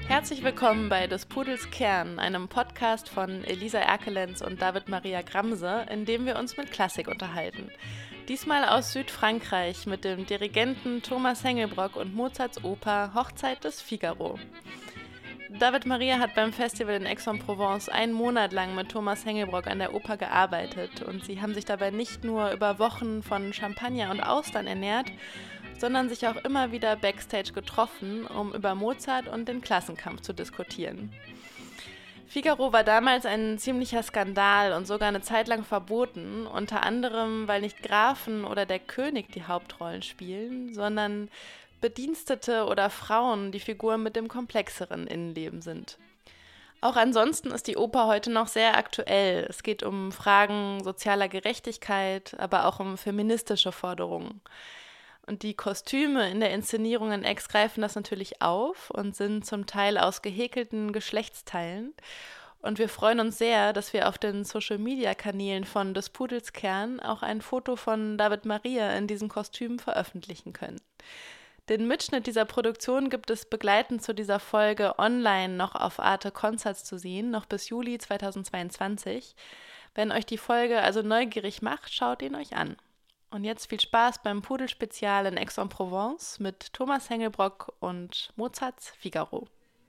Herzlich willkommen bei Des Pudels Kern, einem Podcast von Elisa Erkelenz und David Maria Gramse, in dem wir uns mit Klassik unterhalten. Diesmal aus Südfrankreich mit dem Dirigenten Thomas Hengelbrock und Mozarts Oper Hochzeit des Figaro. David Maria hat beim Festival in Aix-en-Provence einen Monat lang mit Thomas Hengelbrock an der Oper gearbeitet und sie haben sich dabei nicht nur über Wochen von Champagner und Austern ernährt, sondern sich auch immer wieder backstage getroffen, um über Mozart und den Klassenkampf zu diskutieren. Figaro war damals ein ziemlicher Skandal und sogar eine Zeit lang verboten, unter anderem, weil nicht Grafen oder der König die Hauptrollen spielen, sondern Bedienstete oder Frauen die Figuren mit dem komplexeren Innenleben sind. Auch ansonsten ist die Oper heute noch sehr aktuell. Es geht um Fragen sozialer Gerechtigkeit, aber auch um feministische Forderungen. Und die Kostüme in der Inszenierung in Aix greifen das natürlich auf und sind zum Teil aus gehäkelten Geschlechtsteilen. Und wir freuen uns sehr, dass wir auf den Social-Media-Kanälen von Des Pudels Kern auch ein Foto von David Maria in diesem Kostüm veröffentlichen können. Den Mitschnitt dieser Produktion gibt es begleitend zu dieser Folge online noch auf Arte Concerts zu sehen, noch bis Juli 2022. Wenn euch die Folge also neugierig macht, schaut ihn euch an. Und jetzt viel Spaß beim Pudel-Spezial in Aix-en-Provence mit Thomas Hengelbrock und Mozarts Figaro.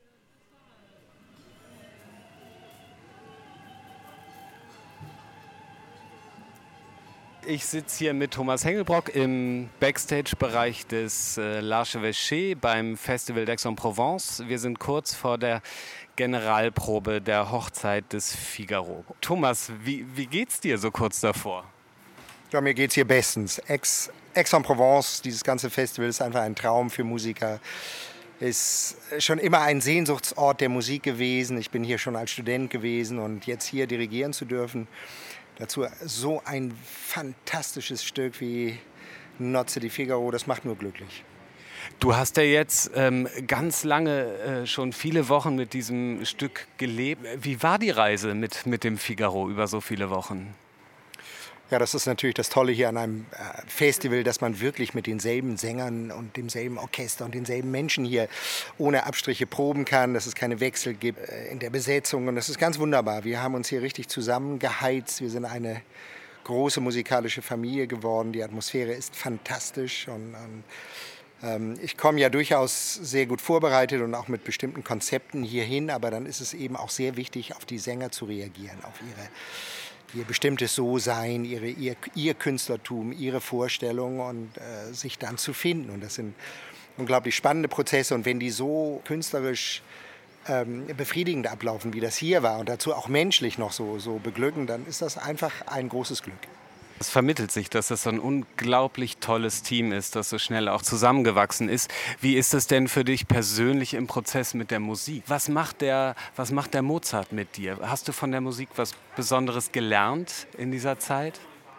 Ich sitze hier mit Thomas Hengelbrock im Backstage-Bereich des L'Archevêché beim Festival d'Aix-en-Provence. Wir sind kurz vor der Generalprobe der Hochzeit des Figaro. Thomas, wie geht's dir so kurz davor? Ja, mir geht's hier bestens. Aix-en-Provence, dieses ganze Festival ist einfach ein Traum für Musiker. Ist schon immer ein Sehnsuchtsort der Musik gewesen. Ich bin hier schon als Student gewesen und jetzt hier dirigieren zu dürfen. Dazu so ein fantastisches Stück wie Nozze di Figaro, das macht nur glücklich. Du hast ja jetzt ganz lange, schon viele Wochen mit diesem Stück gelebt. Wie war die Reise mit dem Figaro über so viele Wochen? Ja, das ist natürlich das Tolle hier an einem Festival, dass man wirklich mit denselben Sängern und demselben Orchester und denselben Menschen hier ohne Abstriche proben kann, dass es keine Wechsel gibt in der Besetzung und das ist ganz wunderbar. Wir haben uns hier richtig zusammengeheizt, wir sind eine große musikalische Familie geworden, die Atmosphäre ist fantastisch und ich komme ja durchaus sehr gut vorbereitet und auch mit bestimmten Konzepten hierhin, aber dann ist es eben auch sehr wichtig, auf die Sänger zu reagieren, auf ihr bestimmtes So-Sein, ihr Künstlertum, ihre Vorstellung und sich dann zu finden. Und das sind unglaublich spannende Prozesse. Und wenn die so künstlerisch befriedigend ablaufen, wie das hier war und dazu auch menschlich noch so beglückend, dann ist das einfach ein großes Glück. Es vermittelt sich, dass das so ein unglaublich tolles Team ist, das so schnell auch zusammengewachsen ist. Wie ist es denn für dich persönlich im Prozess mit der Musik? Was macht der Mozart mit dir? Hast du von der Musik was Besonderes gelernt in dieser Zeit?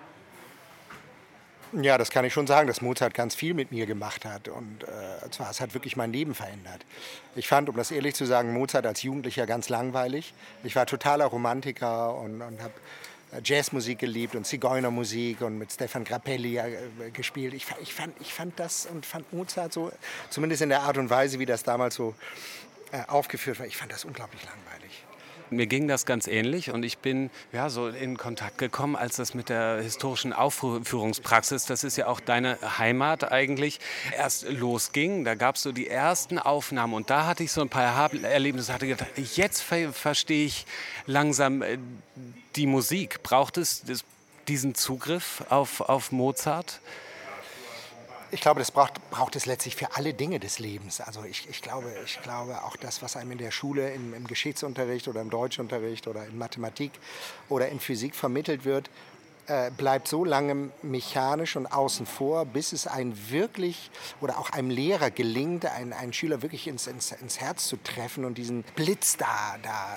Ja, das kann ich schon sagen, dass Mozart ganz viel mit mir gemacht hat und zwar, es hat wirklich mein Leben verändert. Ich fand, um das ehrlich zu sagen, Mozart als Jugendlicher ganz langweilig. Ich war totaler Romantiker und habe Jazzmusik geliebt und Zigeunermusik und mit Stefan Grappelli gespielt. Ich fand das und fand Mozart so, zumindest in der Art und Weise, wie das damals so aufgeführt war, ich fand das unglaublich langweilig. Mir ging das ganz ähnlich und ich bin so in Kontakt gekommen, als das mit der historischen Aufführungspraxis, das ist ja auch deine Heimat eigentlich, erst losging. Da gab es so die ersten Aufnahmen und da hatte ich so ein paar Erlebnisse, hatte gedacht, jetzt verstehe ich langsam die Musik. Braucht es diesen Zugriff auf Mozart? Ich glaube, das braucht es letztlich für alle Dinge des Lebens. Also ich glaube auch das, was einem in der Schule, im Geschichtsunterricht oder im Deutschunterricht oder in Mathematik oder in Physik vermittelt wird, bleibt so lange mechanisch und außen vor, bis es einem wirklich oder auch einem Lehrer gelingt, einen Schüler wirklich ins Herz zu treffen und diesen Blitz da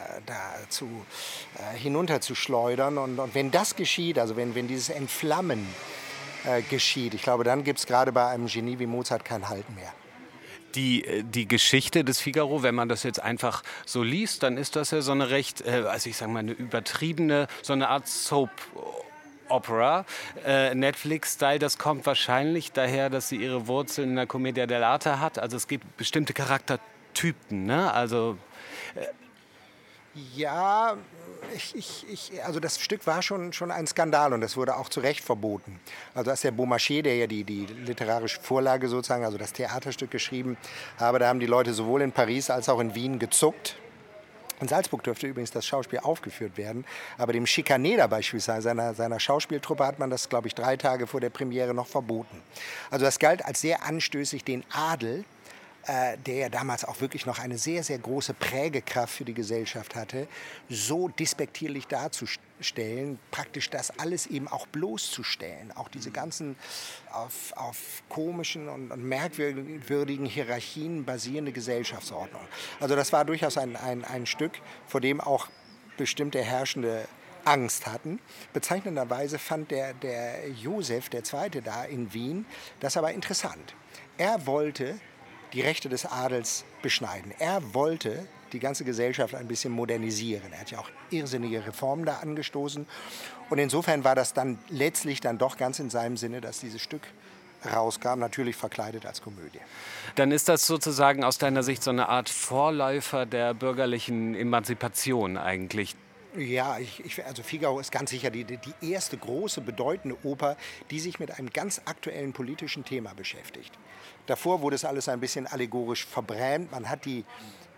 hinunter zu schleudern. Und wenn das geschieht, also wenn dieses Entflammen geschieht. Ich glaube, dann gibt es gerade bei einem Genie wie Mozart kein Halt mehr. Die Geschichte des Figaro, wenn man das jetzt einfach so liest, dann ist das ja so eine recht, also ich sage mal, eine übertriebene, so eine Art Soap-Opera, Netflix-Style. Das kommt wahrscheinlich daher, dass sie ihre Wurzeln in der Commedia dell'arte hat. Also es gibt bestimmte Typen, ne? Also ja, also das Stück war schon ein Skandal und das wurde auch zu Recht verboten. Also als der Beaumarchais, der ja die literarische Vorlage sozusagen, also das Theaterstück geschrieben habe, da haben die Leute sowohl in Paris als auch in Wien gezuckt. In Salzburg dürfte übrigens das Schauspiel aufgeführt werden, aber dem Schikaneder beispielsweise, seiner Schauspieltruppe, hat man das, glaube ich, 3 Tage vor der Premiere noch verboten. Also das galt als sehr anstößig, den Adel, der ja damals auch wirklich noch eine sehr, sehr große Prägekraft für die Gesellschaft hatte, so despektierlich darzustellen, praktisch das alles eben auch bloßzustellen. Auch diese ganzen auf komischen und merkwürdigen Hierarchien basierende Gesellschaftsordnung. Also das war durchaus ein Stück, vor dem auch bestimmte Herrschende Angst hatten. Bezeichnenderweise fand der Josef II. Da in Wien das aber interessant. Er wollte die Rechte des Adels beschneiden. Er wollte die ganze Gesellschaft ein bisschen modernisieren. Er hat ja auch irrsinnige Reformen da angestoßen. Und insofern war das dann letztlich dann doch ganz in seinem Sinne, dass dieses Stück rauskam, natürlich verkleidet als Komödie. Dann ist das sozusagen aus deiner Sicht so eine Art Vorläufer der bürgerlichen Emanzipation eigentlich. Ja, also Figaro ist ganz sicher die erste große, bedeutende Oper, die sich mit einem ganz aktuellen politischen Thema beschäftigt. Davor wurde es alles ein bisschen allegorisch verbrämt. Man hat die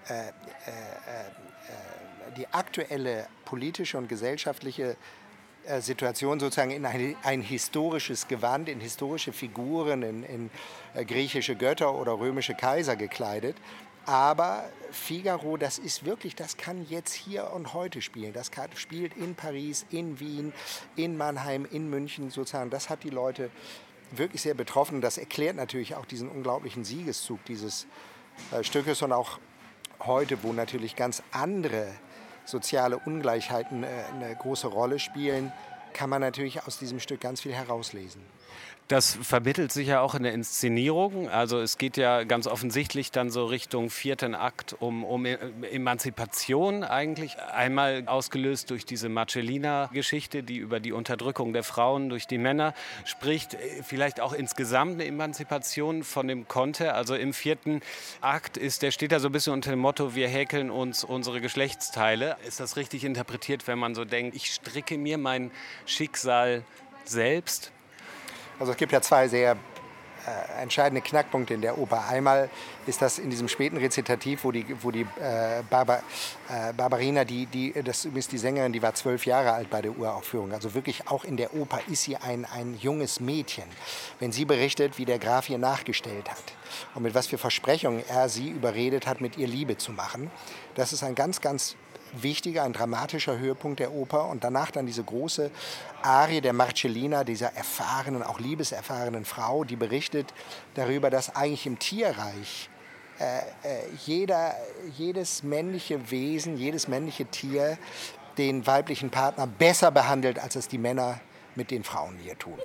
aktuelle politische und gesellschaftliche Situation sozusagen in ein historisches Gewand, in historische Figuren, in griechische Götter oder römische Kaiser gekleidet. Aber Figaro, das ist wirklich, das kann jetzt hier und heute spielen. Das spielt in Paris, in Wien, in Mannheim, in München sozusagen. Das hat die Leute wirklich sehr betroffen. Das erklärt natürlich auch diesen unglaublichen Siegeszug dieses Stückes. Und auch heute, wo natürlich ganz andere soziale Ungleichheiten eine große Rolle spielen, kann man natürlich aus diesem Stück ganz viel herauslesen. Das vermittelt sich ja auch in der Inszenierung. Also es geht ja ganz offensichtlich dann so Richtung 4. Akt um Emanzipation eigentlich. Einmal ausgelöst durch diese Marcellina-Geschichte, die über die Unterdrückung der Frauen durch die Männer spricht. Vielleicht auch insgesamt eine Emanzipation von dem Conte. Also im 4. Akt steht da so ein bisschen unter dem Motto, wir häkeln uns unsere Geschlechtsteile. Ist das richtig interpretiert, wenn man so denkt, ich stricke mir mein Schicksal selbst? Also es gibt ja 2 sehr entscheidende Knackpunkte in der Oper. Einmal ist das in diesem späten Rezitativ, wo die Barbarina, das ist übrigens die Sängerin, die war 12 Jahre alt bei der Uraufführung. Also wirklich auch in der Oper ist sie ein junges Mädchen. Wenn sie berichtet, wie der Graf ihr nachgestellt hat und mit was für Versprechungen er sie überredet hat, mit ihr Liebe zu machen, das ist ein ganz, ganz wichtiger, ein dramatischer Höhepunkt der Oper und danach dann diese große Arie der Marcellina, dieser erfahrenen, auch liebeserfahrenen Frau, die berichtet darüber, dass eigentlich im Tierreich jedes männliche Wesen, jedes männliche Tier den weiblichen Partner besser behandelt, als es die Männer mit den Frauen hier tun.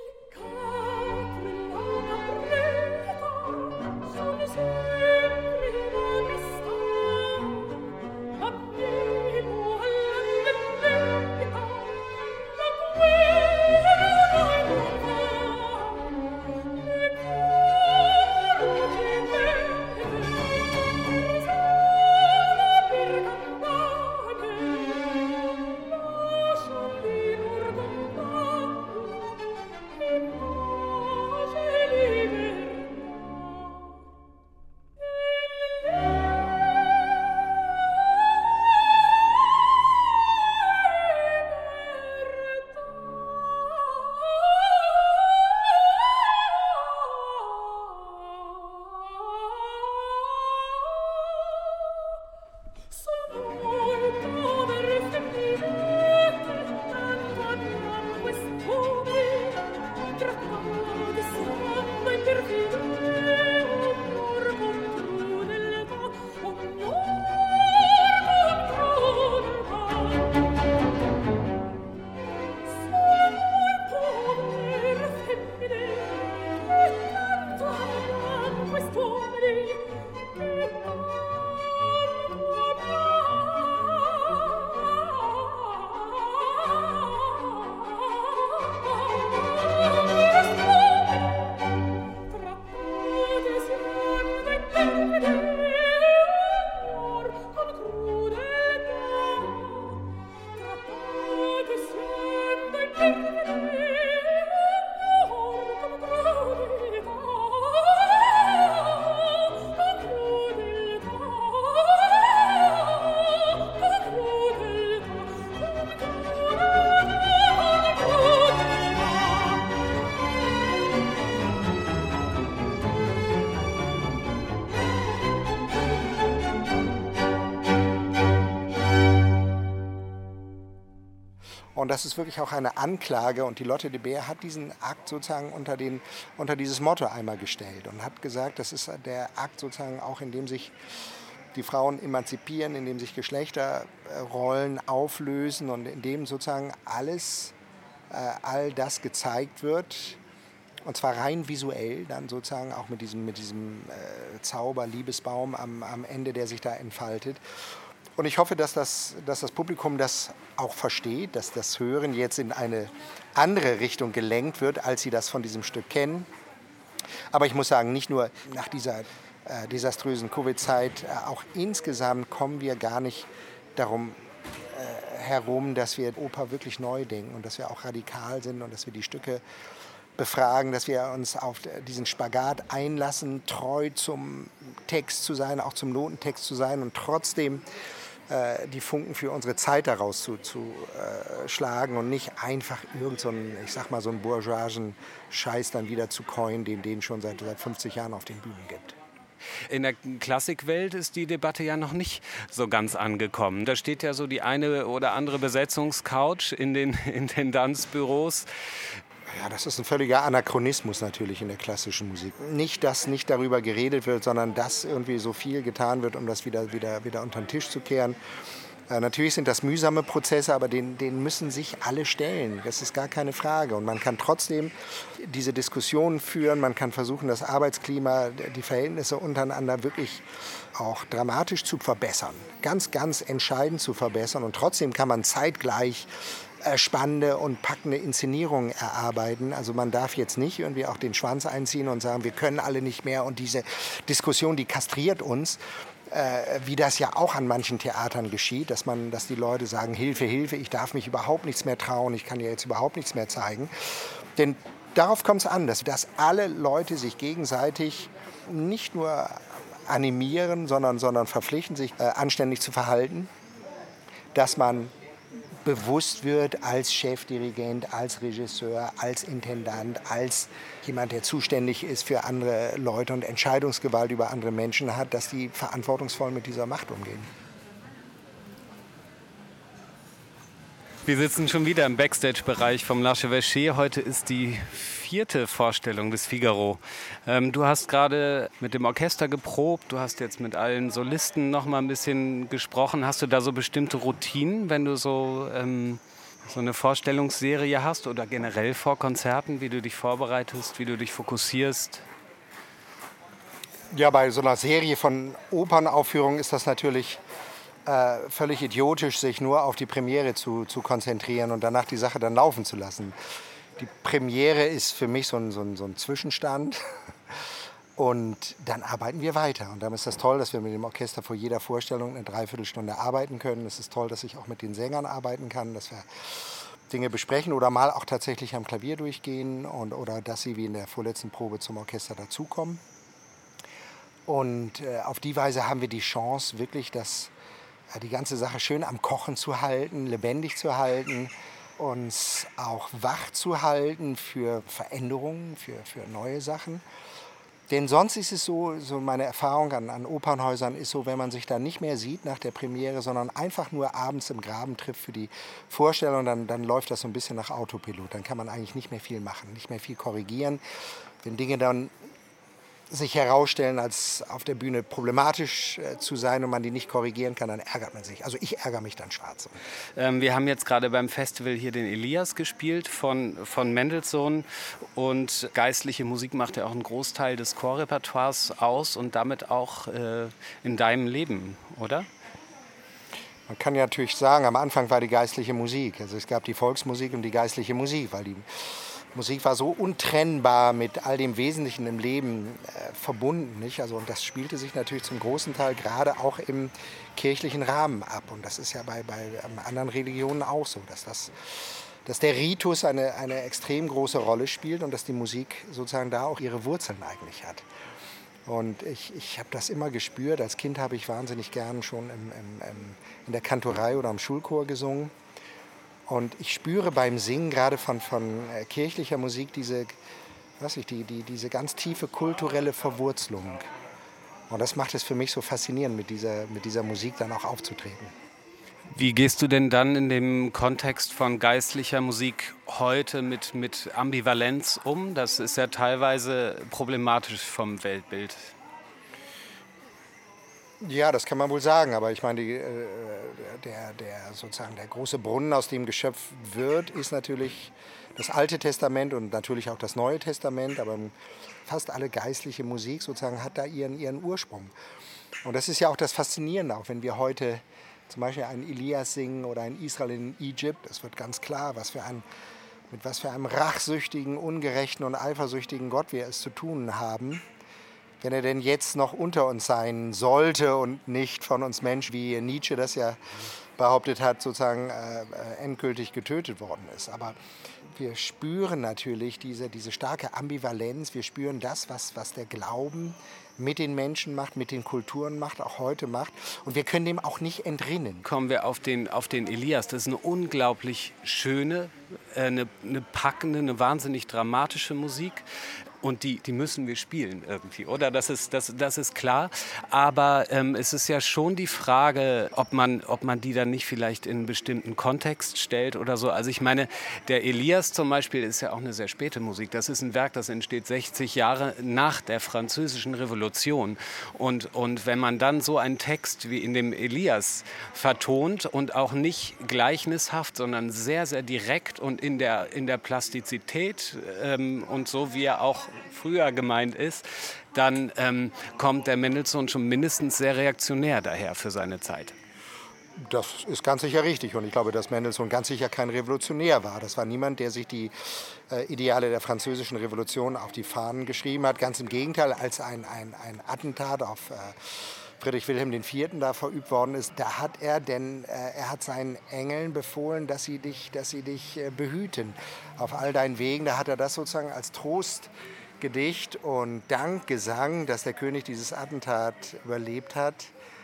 Und das ist wirklich auch eine Anklage. Und die Lotte de Beer hat diesen Akt sozusagen unter dieses Motto einmal gestellt und hat gesagt, das ist der Akt sozusagen auch, in dem sich die Frauen emanzipieren, in dem sich Geschlechterrollen auflösen und in dem sozusagen all das gezeigt wird. Und zwar rein visuell, dann sozusagen auch mit diesem Zauber, Liebesbaum am Ende, der sich da entfaltet. Und ich hoffe, dass das Publikum das auch versteht, dass das Hören jetzt in eine andere Richtung gelenkt wird, als sie das von diesem Stück kennen. Aber ich muss sagen, nicht nur nach dieser desaströsen Covid-Zeit, auch insgesamt kommen wir gar nicht darum herum, dass wir Oper wirklich neu denken und dass wir auch radikal sind und dass wir die Stücke befragen, dass wir uns auf diesen Spagat einlassen, treu zum Text zu sein, auch zum Notentext zu sein und trotzdem die Funken für unsere Zeit daraus zu schlagen und nicht einfach so einen bourgeoisen Scheiß dann wieder zu coinen, den schon seit 50 Jahren auf den Bühnen gibt. In der Klassikwelt ist die Debatte ja noch nicht so ganz angekommen. Da steht ja so die eine oder andere Besetzungscouch in den Tanzbüros. Ja, das ist ein völliger Anachronismus natürlich in der klassischen Musik. Nicht, dass nicht darüber geredet wird, sondern dass irgendwie so viel getan wird, um das wieder unter den Tisch zu kehren. Natürlich sind das mühsame Prozesse, aber denen müssen sich alle stellen. Das ist gar keine Frage. Und man kann trotzdem diese Diskussionen führen. Man kann versuchen, das Arbeitsklima, die Verhältnisse untereinander wirklich auch dramatisch zu verbessern. Ganz, ganz entscheidend zu verbessern. Und trotzdem kann man zeitgleich spannende und packende Inszenierungen erarbeiten. Also man darf jetzt nicht irgendwie auch den Schwanz einziehen und sagen, wir können alle nicht mehr und diese Diskussion, die kastriert uns, wie das ja auch an manchen Theatern geschieht, dass die Leute sagen, Hilfe, Hilfe, ich darf mich überhaupt nichts mehr trauen, ich kann ja jetzt überhaupt nichts mehr zeigen. Denn darauf kommt es an, dass alle Leute sich gegenseitig nicht nur animieren, sondern verpflichten, sich anständig zu verhalten, dass man bewusst wird als Chefdirigent, als Regisseur, als Intendant, als jemand, der zuständig ist für andere Leute und Entscheidungsgewalt über andere Menschen hat, dass die verantwortungsvoll mit dieser Macht umgehen. Wir sitzen schon wieder im Backstage-Bereich vom L'Archevêché. Heute ist die 4. Vorstellung des Figaro. Du hast gerade mit dem Orchester geprobt, du hast jetzt mit allen Solisten noch mal ein bisschen gesprochen. Hast du da so bestimmte Routinen, wenn du so eine Vorstellungsserie hast oder generell vor Konzerten, wie du dich vorbereitest, wie du dich fokussierst? Ja, bei so einer Serie von Opernaufführungen ist das natürlich völlig idiotisch, sich nur auf die Premiere zu konzentrieren und danach die Sache dann laufen zu lassen. Die Premiere ist für mich so ein Zwischenstand und dann arbeiten wir weiter. Und dann ist das toll, dass wir mit dem Orchester vor jeder Vorstellung eine Dreiviertelstunde arbeiten können. Es ist toll, dass ich auch mit den Sängern arbeiten kann, dass wir Dinge besprechen oder mal auch tatsächlich am Klavier durchgehen oder dass sie wie in der vorletzten Probe zum Orchester dazukommen. Und auf die Weise haben wir die Chance, wirklich die ganze Sache schön am Kochen zu halten, lebendig zu halten, uns auch wach zu halten für Veränderungen, für neue Sachen. Denn sonst ist es so meine Erfahrung an Opernhäusern ist so, wenn man sich da nicht mehr sieht nach der Premiere, sondern einfach nur abends im Graben trifft für die Vorstellung, dann läuft das so ein bisschen nach Autopilot. Dann kann man eigentlich nicht mehr viel machen, nicht mehr viel korrigieren. Wenn Dinge dann sich herausstellen, als auf der Bühne problematisch zu sein und man die nicht korrigieren kann, dann ärgert man sich. Also ich ärgere mich dann schwarz. Wir haben jetzt gerade beim Festival hier den Elias gespielt von Mendelssohn und geistliche Musik macht ja auch einen Großteil des Chorrepertoires aus und damit auch in deinem Leben, oder? Man kann ja natürlich sagen, am Anfang war die geistliche Musik. Also es gab die Volksmusik und die geistliche Musik, weil die Musik war so untrennbar mit all dem Wesentlichen im Leben verbunden. Nicht? Also, und das spielte sich natürlich zum großen Teil gerade auch im kirchlichen Rahmen ab. Und das ist ja bei anderen Religionen auch so, dass der Ritus eine extrem große Rolle spielt und dass die Musik sozusagen da auch ihre Wurzeln eigentlich hat. Und ich habe das immer gespürt. Als Kind habe ich wahnsinnig gern schon in der Kantorei oder im Schulchor gesungen. Und ich spüre beim Singen gerade von kirchlicher Musik diese ganz tiefe kulturelle Verwurzelung. Und das macht es für mich so faszinierend, mit dieser Musik dann auch aufzutreten. Wie gehst du denn dann in dem Kontext von geistlicher Musik heute mit Ambivalenz um? Das ist ja teilweise problematisch vom Weltbild. Ja, das kann man wohl sagen, aber ich meine, sozusagen der große Brunnen, aus dem geschöpft wird, ist natürlich das Alte Testament und natürlich auch das Neue Testament, aber fast alle geistliche Musik sozusagen hat da ihren Ursprung. Und das ist ja auch das Faszinierende, auch wenn wir heute zum Beispiel einen Elias singen oder ein Israel in Egypt, es wird ganz klar, mit was für einem rachsüchtigen, ungerechten und eifersüchtigen Gott wir es zu tun haben. Wenn er denn jetzt noch unter uns sein sollte und nicht von uns Menschen, wie Nietzsche das ja behauptet hat, sozusagen endgültig getötet worden ist. Aber wir spüren natürlich diese starke Ambivalenz, wir spüren das, was der Glauben mit den Menschen macht, mit den Kulturen macht, auch heute macht. Und wir können dem auch nicht entrinnen. Kommen wir auf den Elias. Das ist eine unglaublich schöne, eine packende, eine wahnsinnig dramatische Musik. Und die müssen wir spielen irgendwie, oder? Das ist klar. Aber es ist ja schon die Frage, ob man die dann nicht vielleicht in einen bestimmten Kontext stellt oder so. Also ich meine, der Elias zum Beispiel ist ja auch eine sehr späte Musik. Das ist ein Werk, das entsteht 60 Jahre nach der Französischen Revolution. Und wenn man dann so einen Text wie in dem Elias vertont und auch nicht gleichnishaft, sondern sehr, sehr direkt und in der Plastizität und so, wie er auch früher gemeint ist, dann kommt der Mendelssohn schon mindestens sehr reaktionär daher für seine Zeit. Das ist ganz sicher richtig und ich glaube, dass Mendelssohn ganz sicher kein Revolutionär war. Das war niemand, der sich die Ideale der Französischen Revolution auf die Fahnen geschrieben hat. Ganz im Gegenteil, als ein Attentat auf Friedrich Wilhelm IV. Da verübt worden ist, da hat er hat seinen Engeln befohlen, dass sie dich behüten auf all deinen Wegen. Da hat er das sozusagen als Trostgedicht und Dankgesang, dass der König dieses Attentat überlebt hat,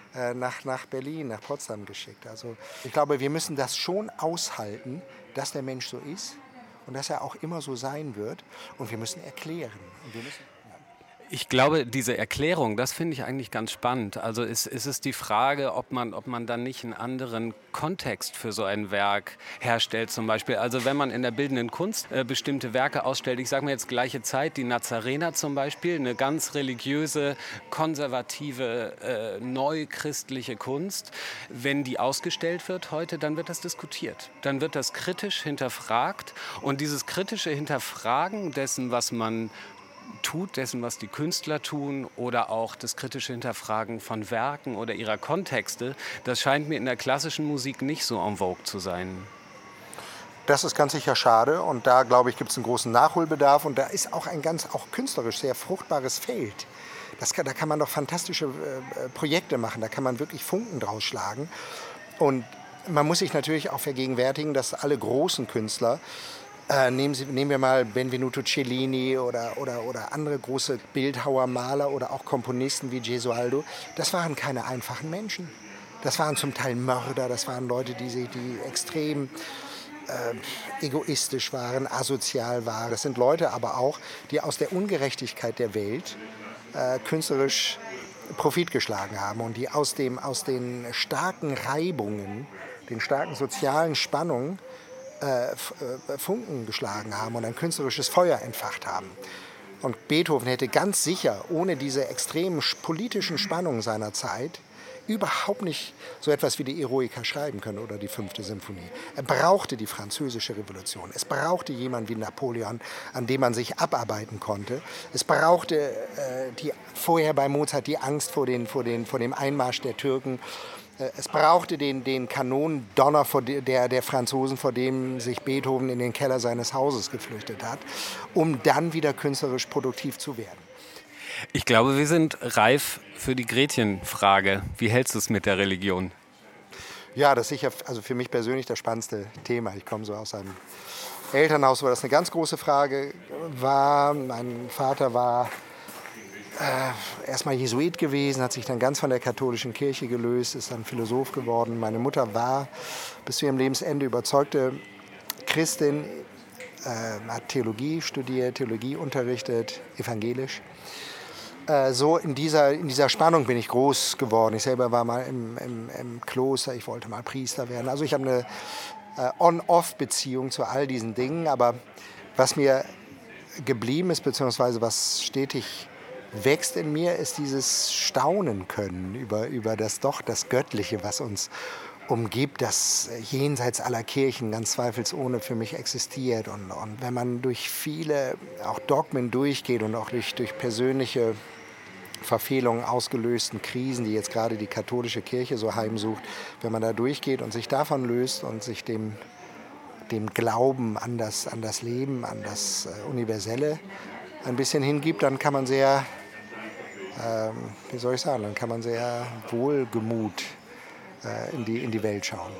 nach Berlin, nach Potsdam geschickt. Also ich glaube, wir müssen das schon aushalten, dass der Mensch so ist und dass er auch immer so sein wird. Und wir müssen erklären. Und wir müssen Ich glaube, diese Erklärung, das finde ich eigentlich ganz spannend. Also ist es die Frage, ob man dann nicht einen anderen Kontext für so ein Werk herstellt zum Beispiel. Also wenn man in der bildenden Kunst bestimmte Werke ausstellt, ich sage mal jetzt gleiche Zeit, die Nazarener zum Beispiel, eine ganz religiöse, konservative, neuchristliche Kunst. Wenn die ausgestellt wird heute, dann wird das diskutiert. Dann wird das kritisch hinterfragt und dieses kritische Hinterfragen dessen, was man tut, dessen, was die Künstler tun oder auch das kritische Hinterfragen von Werken oder ihrer Kontexte, das scheint mir in der klassischen Musik nicht so en vogue zu sein. Das ist ganz sicher schade und da, glaube ich, gibt es einen großen Nachholbedarf und da ist auch ein auch künstlerisch sehr fruchtbares Feld. Da kann man doch fantastische Projekte machen, da kann man wirklich Funken draus schlagen und man muss sich natürlich auch vergegenwärtigen, dass alle großen Künstler, nehmen wir mal Benvenuto Cellini oder andere große Bildhauer, Maler oder auch Komponisten wie Gesualdo. Das waren keine einfachen Menschen. Das waren zum Teil Mörder, das waren Leute, die extrem egoistisch waren, asozial waren. Das sind Leute aber auch, die aus der Ungerechtigkeit der Welt künstlerisch Profit geschlagen haben und die aus den starken Reibungen, den starken sozialen Spannungen Funken geschlagen haben und ein künstlerisches Feuer entfacht haben. Und Beethoven hätte ganz sicher ohne diese extremen politischen Spannungen seiner Zeit überhaupt nicht so etwas wie die Eroica schreiben können oder die 5. Symphonie. Er brauchte die Französische Revolution. Es brauchte jemanden wie Napoleon, an dem man sich abarbeiten konnte. Es brauchte vorher bei Mozart die Angst vor dem Einmarsch der Türken. Es brauchte den Kanonendonner der Franzosen, vor dem sich Beethoven in den Keller seines Hauses geflüchtet hat, um dann wieder künstlerisch produktiv zu werden. Ich glaube, wir sind reif für die Gretchenfrage. Wie hältst du es mit der Religion? Ja, das ist sicher, also für mich persönlich das spannendste Thema. Ich komme so aus einem Elternhaus, wo das eine ganz große Frage war. Mein Vater war erstmal Jesuit gewesen, hat sich dann ganz von der katholischen Kirche gelöst, ist dann Philosoph geworden. Meine Mutter war bis zu ihrem Lebensende überzeugte Christin, hat Theologie studiert, Theologie unterrichtet, evangelisch. so in dieser Spannung bin ich groß geworden. Ich selber war mal im Kloster, ich wollte mal Priester werden. Also ich habe eine On-Off-Beziehung zu all diesen Dingen. Aber was mir geblieben ist, beziehungsweise was stetig wächst in mir, ist dieses Staunen können über das Göttliche, was uns umgibt, das jenseits aller Kirchen ganz zweifelsohne für mich existiert. Und wenn man durch viele auch Dogmen durchgeht und auch durch persönliche Verfehlungen, ausgelösten Krisen, die jetzt gerade die katholische Kirche so heimsucht, wenn man da durchgeht und sich davon löst und sich dem Glauben an das Leben, an das Universelle ein bisschen hingibt, dann kann man sehr, dann kann man sehr wohlgemut in die Welt schauen.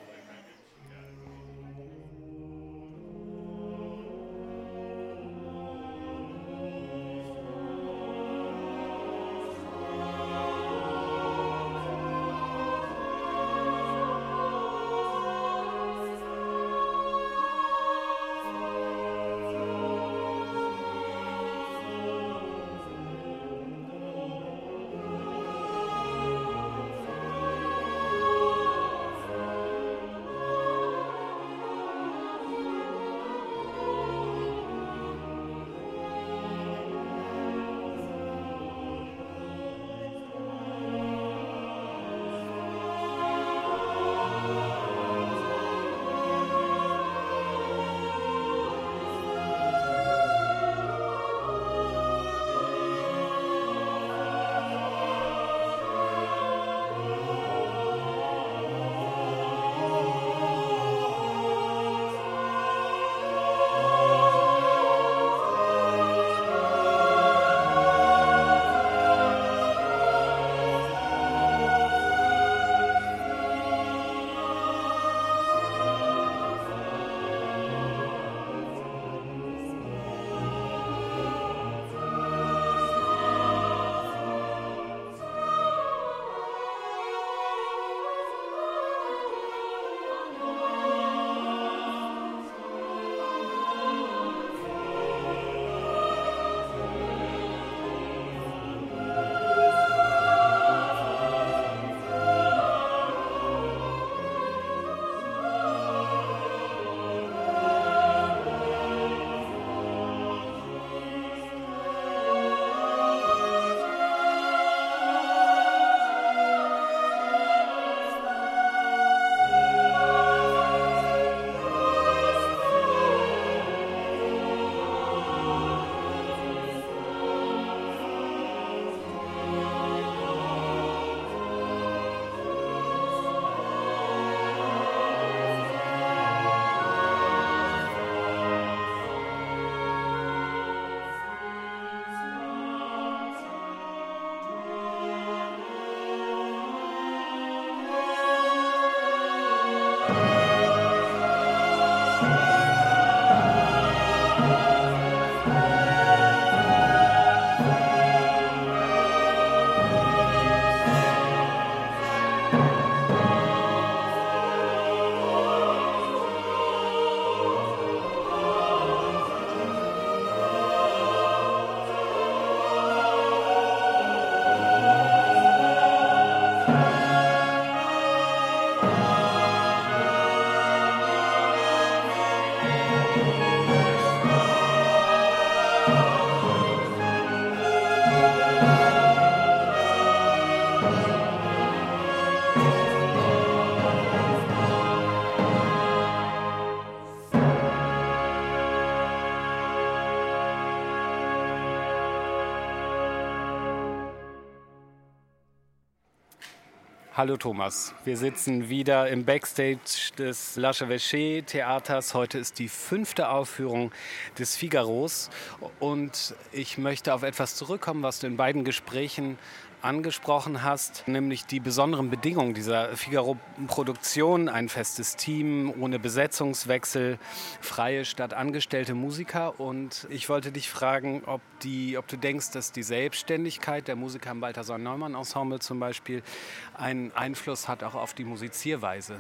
Hallo Thomas, wir sitzen wieder im Backstage des L'Archevêché Theaters. Heute ist die 5. Aufführung des Figaros und ich möchte auf etwas zurückkommen, was du in beiden Gesprächen angesprochen hast, nämlich die besonderen Bedingungen dieser Figaro-Produktion, ein festes Team, ohne Besetzungswechsel, freie statt angestellte Musiker. Und ich wollte dich fragen, ob du denkst, dass die Selbstständigkeit der Musiker im Balthasar-Neumann-Ensemble zum Beispiel einen Einfluss hat auch auf die Musizierweise.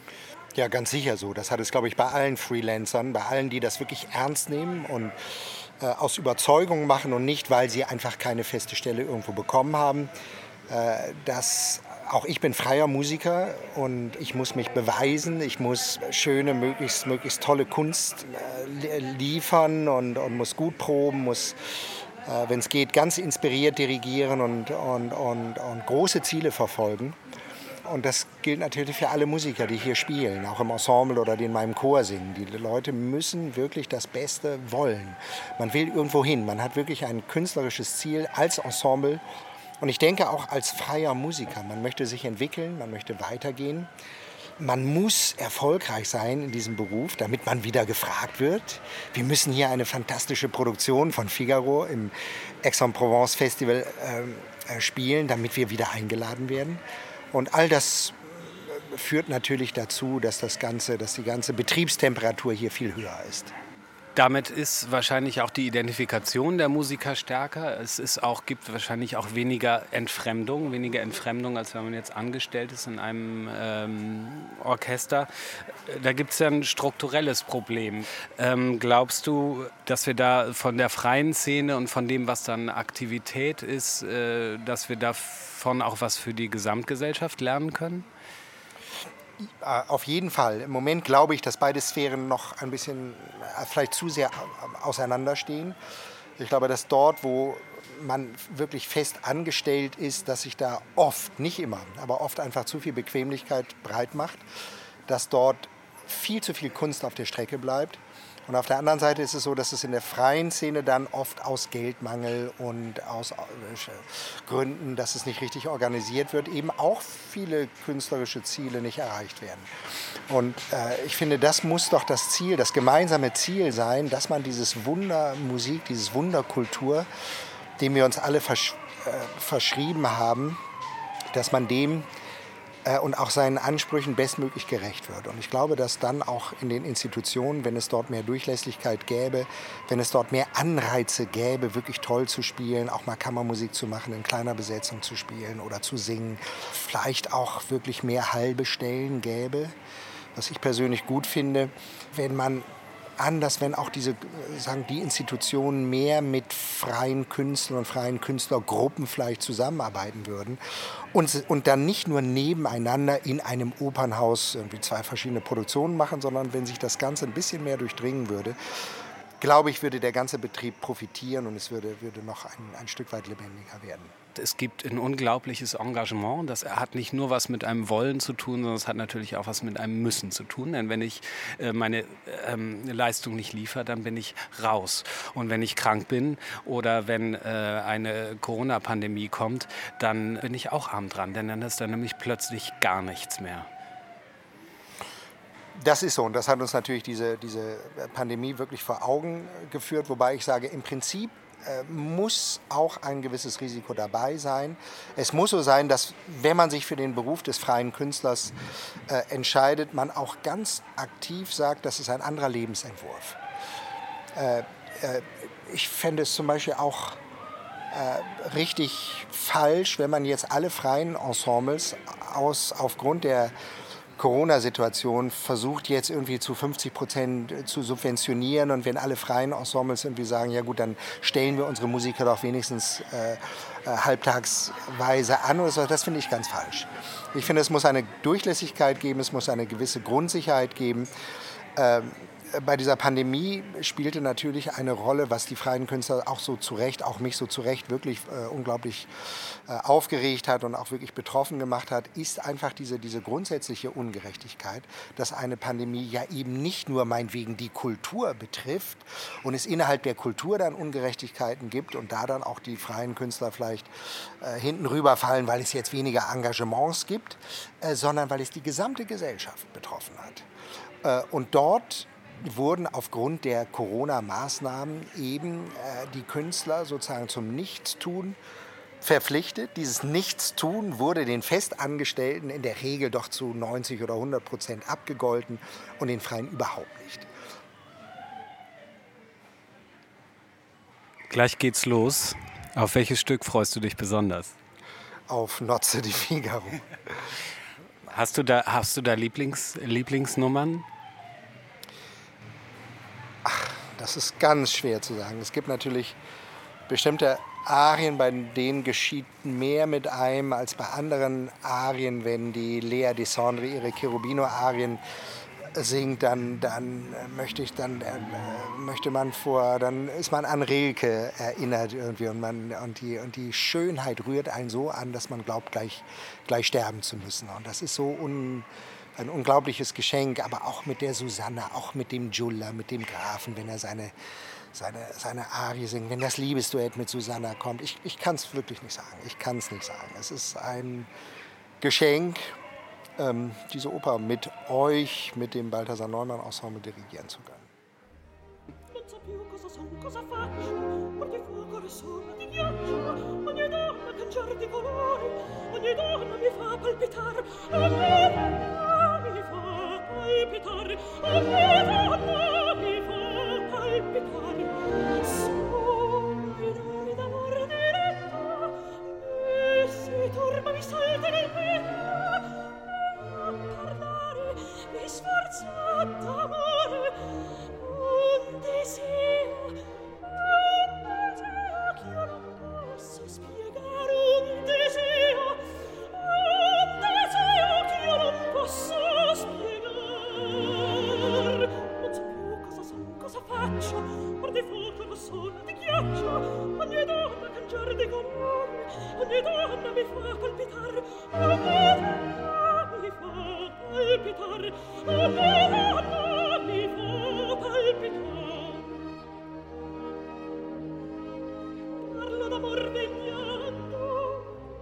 Ja, ganz sicher so. Das hat es, glaube ich, bei allen Freelancern, bei allen, die das wirklich ernst nehmen und aus Überzeugung machen und nicht, weil sie einfach keine feste Stelle irgendwo bekommen haben. Auch ich bin freier Musiker und ich muss mich beweisen, ich muss schöne, möglichst tolle Kunst liefern und muss gut proben, muss, wenn es geht, ganz inspiriert dirigieren und große Ziele verfolgen. Und das gilt natürlich für alle Musiker, die hier spielen, auch im Ensemble oder die in meinem Chor singen. Die Leute müssen wirklich das Beste wollen. Man will irgendwo hin, man hat wirklich ein künstlerisches Ziel als Ensemble. Und ich denke auch als freier Musiker, man möchte sich entwickeln, man möchte weitergehen. Man muss erfolgreich sein in diesem Beruf, damit man wieder gefragt wird. Wir müssen hier eine fantastische Produktion von Figaro im Aix-en-Provence Festival spielen, damit wir wieder eingeladen werden. Und all das führt natürlich dazu, dass die ganze Betriebstemperatur hier viel höher ist. Damit ist wahrscheinlich auch die Identifikation der Musiker stärker. Gibt wahrscheinlich auch weniger Entfremdung, als wenn man jetzt angestellt ist in einem Orchester. Da gibt es ja ein strukturelles Problem. Glaubst du, dass wir da von der freien Szene und von dem, was dann Aktivität ist, dass wir davon auch was für die Gesamtgesellschaft lernen können? Auf jeden Fall. Im Moment glaube ich, dass beide Sphären noch ein bisschen vielleicht zu sehr auseinanderstehen. Ich glaube, dass dort, wo man wirklich fest angestellt ist, dass sich da oft, nicht immer, aber oft einfach zu viel Bequemlichkeit breit macht, dass dort viel zu viel Kunst auf der Strecke bleibt. Und auf der anderen Seite ist es so, dass es in der freien Szene dann oft aus Geldmangel und aus Gründen, dass es nicht richtig organisiert wird, eben auch viele künstlerische Ziele nicht erreicht werden. Und ich finde, das muss doch das gemeinsame Ziel sein, dass man dieses Wunder Musik, dieses Wunder Kultur, dem wir uns alle verschrieben haben, dass man dem und auch seinen Ansprüchen bestmöglich gerecht wird. Und ich glaube, dass dann auch in den Institutionen, wenn es dort mehr Durchlässigkeit gäbe, wenn es dort mehr Anreize gäbe, wirklich toll zu spielen, auch mal Kammermusik zu machen, in kleiner Besetzung zu spielen oder zu singen, vielleicht auch wirklich mehr halbe Stellen gäbe, was ich persönlich gut finde, wenn auch die Institutionen mehr mit freien Künstlern und freien Künstlergruppen vielleicht zusammenarbeiten würden und dann nicht nur nebeneinander in einem Opernhaus irgendwie 2 verschiedene Produktionen machen, sondern wenn sich das Ganze ein bisschen mehr durchdringen würde, glaube ich, würde der ganze Betrieb profitieren und es würde noch ein Stück weit lebendiger werden. Es gibt ein unglaubliches Engagement. Das hat nicht nur was mit einem Wollen zu tun, sondern es hat natürlich auch was mit einem Müssen zu tun. Denn wenn ich meine Leistung nicht liefere, dann bin ich raus. Und wenn ich krank bin oder wenn eine Corona-Pandemie kommt, dann bin ich auch arm dran. Denn dann ist da nämlich plötzlich gar nichts mehr. Das ist so und das hat uns natürlich diese Pandemie wirklich vor Augen geführt. Wobei ich sage, im Prinzip muss auch ein gewisses Risiko dabei sein. Es muss so sein, dass wenn man sich für den Beruf des freien Künstlers entscheidet, man auch ganz aktiv sagt, das ist ein anderer Lebensentwurf. Ich fände es zum Beispiel auch richtig falsch, wenn man jetzt alle freien Ensembles aufgrund der Corona-Situation versucht jetzt irgendwie zu 50% zu subventionieren und wenn alle freien Ensembles irgendwie sagen, ja gut, dann stellen wir unsere Musiker doch wenigstens halbtagsweise an oder so, das finde ich ganz falsch. Ich finde, es muss eine Durchlässigkeit geben, es muss eine gewisse Grundsicherheit geben. Bei dieser Pandemie spielte natürlich eine Rolle, was die freien Künstler auch mich so zu Recht wirklich unglaublich aufgeregt hat und auch wirklich betroffen gemacht hat, ist einfach diese grundsätzliche Ungerechtigkeit, dass eine Pandemie ja eben nicht nur meinetwegen die Kultur betrifft und es innerhalb der Kultur dann Ungerechtigkeiten gibt und da dann auch die freien Künstler vielleicht hinten rüberfallen, weil es jetzt weniger Engagements gibt, sondern weil es die gesamte Gesellschaft betroffen hat. Und dort wurden aufgrund der Corona-Maßnahmen eben die Künstler sozusagen zum Nichtstun verpflichtet. Dieses Nichtstun wurde den Festangestellten in der Regel doch zu 90 oder 100% abgegolten und den Freien überhaupt nicht. Gleich geht's los. Auf welches Stück freust du dich besonders? Auf Nozze di Figaro. Hast du da Lieblingsnummern? das ist ganz schwer zu sagen. Es gibt natürlich bestimmte Arien, bei denen geschieht mehr mit einem als bei anderen Arien. Wenn die Lea Descendre ihre Cherubino-Arien singt, dann ist man an Rilke erinnert irgendwie und die Schönheit rührt einen so an, dass man glaubt, gleich sterben zu müssen. Und das ist so ein unglaubliches Geschenk, aber auch mit der Susanne, auch mit dem Giulla, mit dem Grafen, wenn er seine Arie singt, wenn das Liebesduett mit Susanna kommt. Ich kann es wirklich nicht sagen. Ich kann es nicht sagen. Es ist ein Geschenk, diese Oper mit euch, mit dem Balthasar Neumann Ensemble dirigieren zu können. Non so più cosa son, cosa faccio, or di fuoco ressona di ghiaccio, ogni donna cangiar di colore, ogni donna mi fa palpitar, ogni donna mi fa palpitar, ogni donna mi fa palpitar. Sono i rari d'amor diretta, e si turba mi salta nel petto, a parlare mi sforza d'amore, un deseo che io non posso spiegare, un deseo che io non posso spiegare. Non so più cosa son, cosa faccio, or di fuoco lo sono di ghiaccio, ogni donna cangiar di colore, ogni donna mi fa palpitare, ogni donna mi fa palpitare, ogni donna mi fa palpitare. Parlo d'amor vegliando,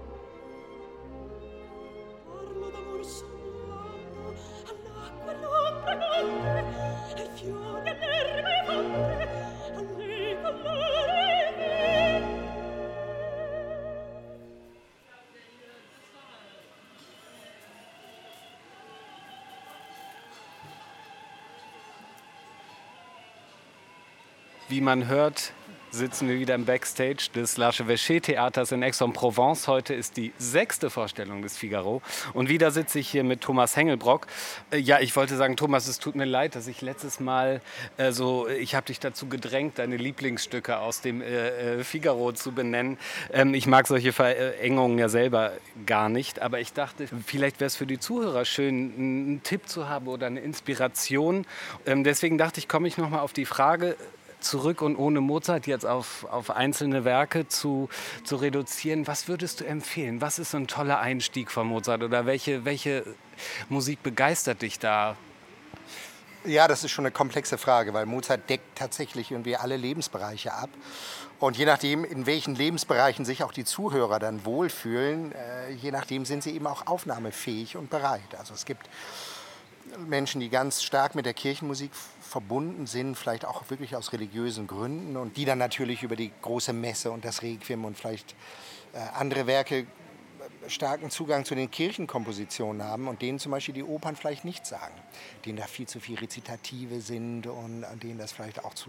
parlo d'amor sognando, all'acqua all'ombra notte, ai fiori all'erba fonte, alle colore verde. Wie man hört, sitzen wir wieder im Backstage des L'Archevêché-Theaters in Aix-en-Provence. Heute ist die 6. Vorstellung des Figaro. Und wieder sitze ich hier mit Thomas Hengelbrock. Ja, ich wollte sagen, Thomas, es tut mir leid, dass ich letztes Mal ich habe dich dazu gedrängt, deine Lieblingsstücke aus dem Figaro zu benennen. Ich mag solche Verengungen ja selber gar nicht. Aber ich dachte, vielleicht wäre es für die Zuhörer schön, einen Tipp zu haben oder eine Inspiration. Deswegen dachte ich, komme ich noch mal auf die Frage zurück und ohne Mozart jetzt auf einzelne Werke zu reduzieren. Was würdest du empfehlen? Was ist so ein toller Einstieg von Mozart oder welche Musik begeistert dich da? Ja, das ist schon eine komplexe Frage, weil Mozart deckt tatsächlich irgendwie alle Lebensbereiche ab. Und je nachdem, in welchen Lebensbereichen sich auch die Zuhörer dann wohlfühlen, je nachdem sind sie eben auch aufnahmefähig und bereit. Also es gibt Menschen, die ganz stark mit der Kirchenmusik verbunden sind, vielleicht auch wirklich aus religiösen Gründen und die dann natürlich über die große Messe und das Requiem und vielleicht andere Werke starken Zugang zu den Kirchenkompositionen haben und denen zum Beispiel die Opern vielleicht nicht sagen, denen da viel zu viel Rezitative sind und an denen das vielleicht auch zu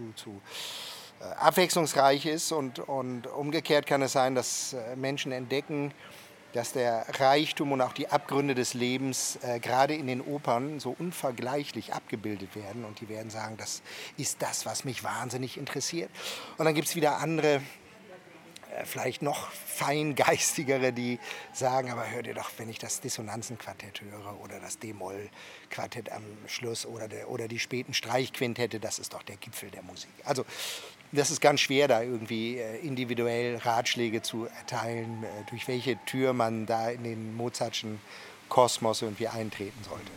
abwechslungsreich ist und umgekehrt kann es sein, dass Menschen entdecken, dass der Reichtum und auch die Abgründe des Lebens gerade in den Opern so unvergleichlich abgebildet werden. Und die werden sagen, das ist das, was mich wahnsinnig interessiert. Und dann gibt es wieder andere, vielleicht noch feingeistigere, die sagen, aber hör dir doch, wenn ich das Dissonanzenquartett höre oder das D-Moll-Quartett am Schluss oder die späten Streichquintette, das ist doch der Gipfel der Musik. Also das ist ganz schwer, da irgendwie individuell Ratschläge zu erteilen, durch welche Tür man da in den Mozartschen Kosmos irgendwie eintreten sollte.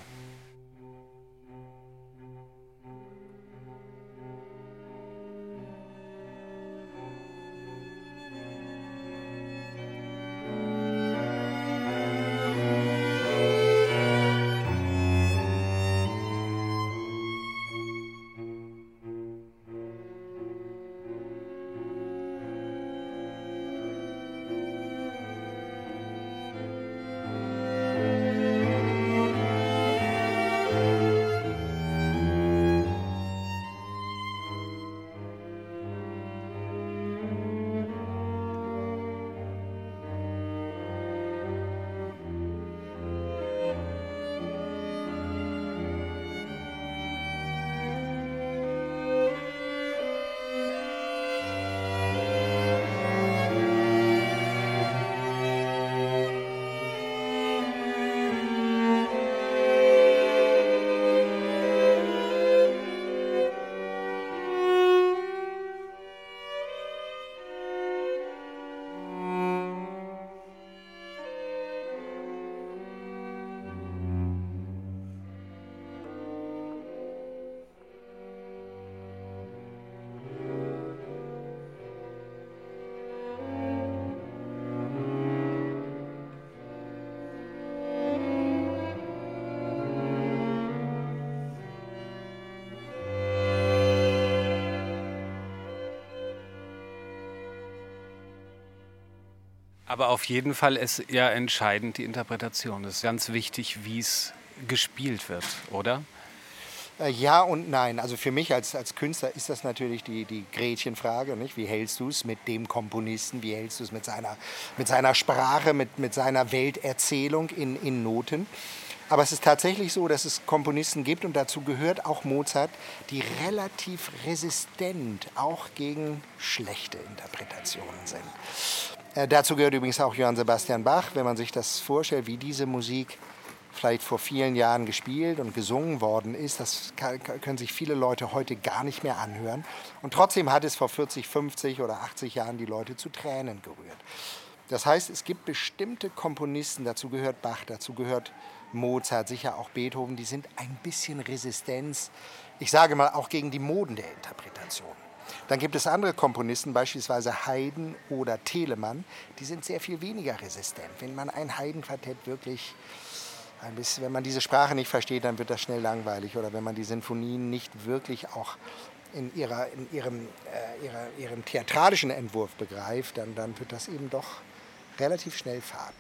Aber auf jeden Fall ist ja entscheidend die Interpretation. Es ist ganz wichtig, wie es gespielt wird, oder? Ja und nein. Also für mich als Künstler ist das natürlich die Gretchenfrage. Nicht? Wie hältst du es mit dem Komponisten? Wie hältst du es mit seiner Sprache, mit seiner Welterzählung in Noten? Aber es ist tatsächlich so, dass es Komponisten gibt, und dazu gehört auch Mozart, die relativ resistent auch gegen schlechte Interpretationen sind. Dazu gehört übrigens auch Johann Sebastian Bach. Wenn man sich das vorstellt, wie diese Musik vielleicht vor vielen Jahren gespielt und gesungen worden ist, das können sich viele Leute heute gar nicht mehr anhören. Und trotzdem hat es vor 40, 50 oder 80 Jahren die Leute zu Tränen gerührt. Das heißt, es gibt bestimmte Komponisten, dazu gehört Bach, dazu gehört Mozart, sicher auch Beethoven, die sind ein bisschen Resistenz, ich sage mal, auch gegen die Moden der Interpretation. Dann gibt es andere Komponisten, beispielsweise Haydn oder Telemann, die sind sehr viel weniger resistent. Wenn man ein Haydn-Quartett wirklich wenn man diese Sprache nicht versteht, dann wird das schnell langweilig. Oder wenn man die Sinfonien nicht wirklich auch in ihrem theatralischen Entwurf begreift, dann wird das eben doch relativ schnell fad.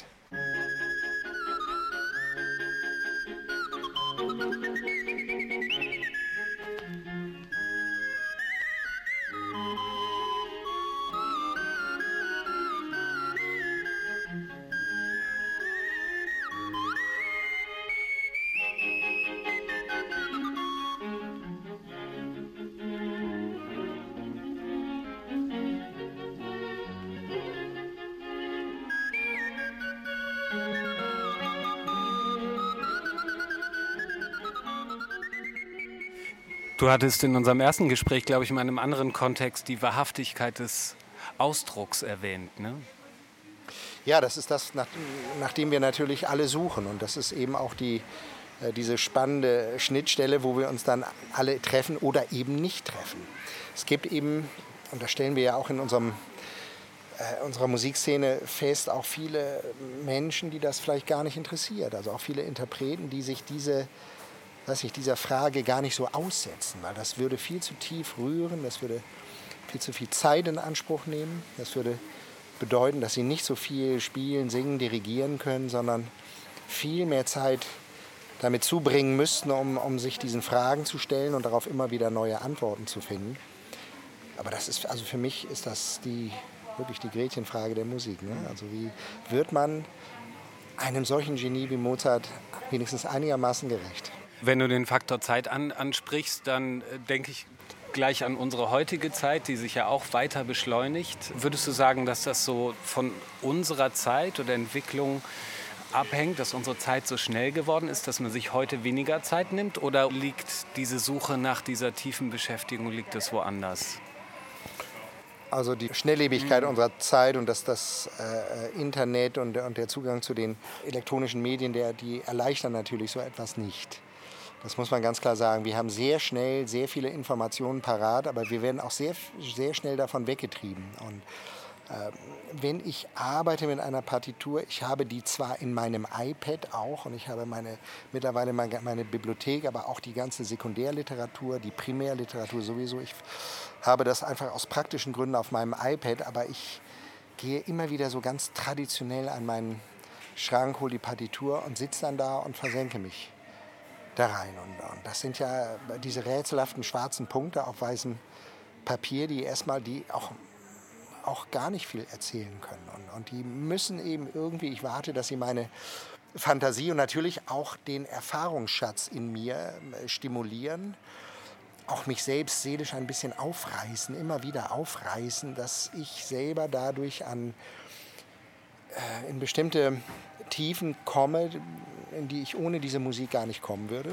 Du hattest in unserem ersten Gespräch, glaube ich, in einem anderen Kontext die Wahrhaftigkeit des Ausdrucks erwähnt, ne? Ja, das ist das, nach dem wir natürlich alle suchen. Und das ist eben auch diese spannende Schnittstelle, wo wir uns dann alle treffen oder eben nicht treffen. Es gibt eben, und das stellen wir ja auch in unserer Musikszene fest, auch viele Menschen, die das vielleicht gar nicht interessiert. Also auch viele Interpreten, die sich dieser Frage gar nicht so aussetzen, weil das würde viel zu tief rühren, das würde viel zu viel Zeit in Anspruch nehmen, das würde bedeuten, dass sie nicht so viel spielen, singen, dirigieren können, sondern viel mehr Zeit damit zubringen müssten, um sich diesen Fragen zu stellen und darauf immer wieder neue Antworten zu finden. Aber also für mich ist das wirklich die Gretchenfrage der Musik. Ne? Also wie wird man einem solchen Genie wie Mozart wenigstens einigermaßen gerecht? Wenn du den Faktor Zeit ansprichst, dann denke ich gleich an unsere heutige Zeit, die sich ja auch weiter beschleunigt. Würdest du sagen, dass das so von unserer Zeit oder Entwicklung abhängt, dass unsere Zeit so schnell geworden ist, dass man sich heute weniger Zeit nimmt? Oder liegt diese Suche nach dieser tiefen Beschäftigung, liegt es woanders? Also die Schnelllebigkeit unserer Zeit und das Internet und der Zugang zu den elektronischen Medien, die erleichtern natürlich so etwas nicht. Das muss man ganz klar sagen. Wir haben sehr schnell sehr viele Informationen parat, aber wir werden auch sehr, sehr schnell davon weggetrieben. Und wenn ich arbeite mit einer Partitur, ich habe die zwar in meinem iPad auch und ich habe mittlerweile meine Bibliothek, aber auch die ganze Sekundärliteratur, die Primärliteratur sowieso. Ich habe das einfach aus praktischen Gründen auf meinem iPad, aber ich gehe immer wieder so ganz traditionell an meinen Schrank, hole die Partitur und sitze dann da und versenke mich da rein. Und das sind ja diese rätselhaften schwarzen Punkte auf weißem Papier, die auch gar nicht viel erzählen können. Und die müssen eben irgendwie, ich warte, dass sie meine Fantasie und natürlich auch den Erfahrungsschatz in mir stimulieren, auch mich selbst seelisch ein bisschen aufreißen, immer wieder aufreißen, dass ich selber dadurch in bestimmte Tiefen komme, in die ich ohne diese Musik gar nicht kommen würde.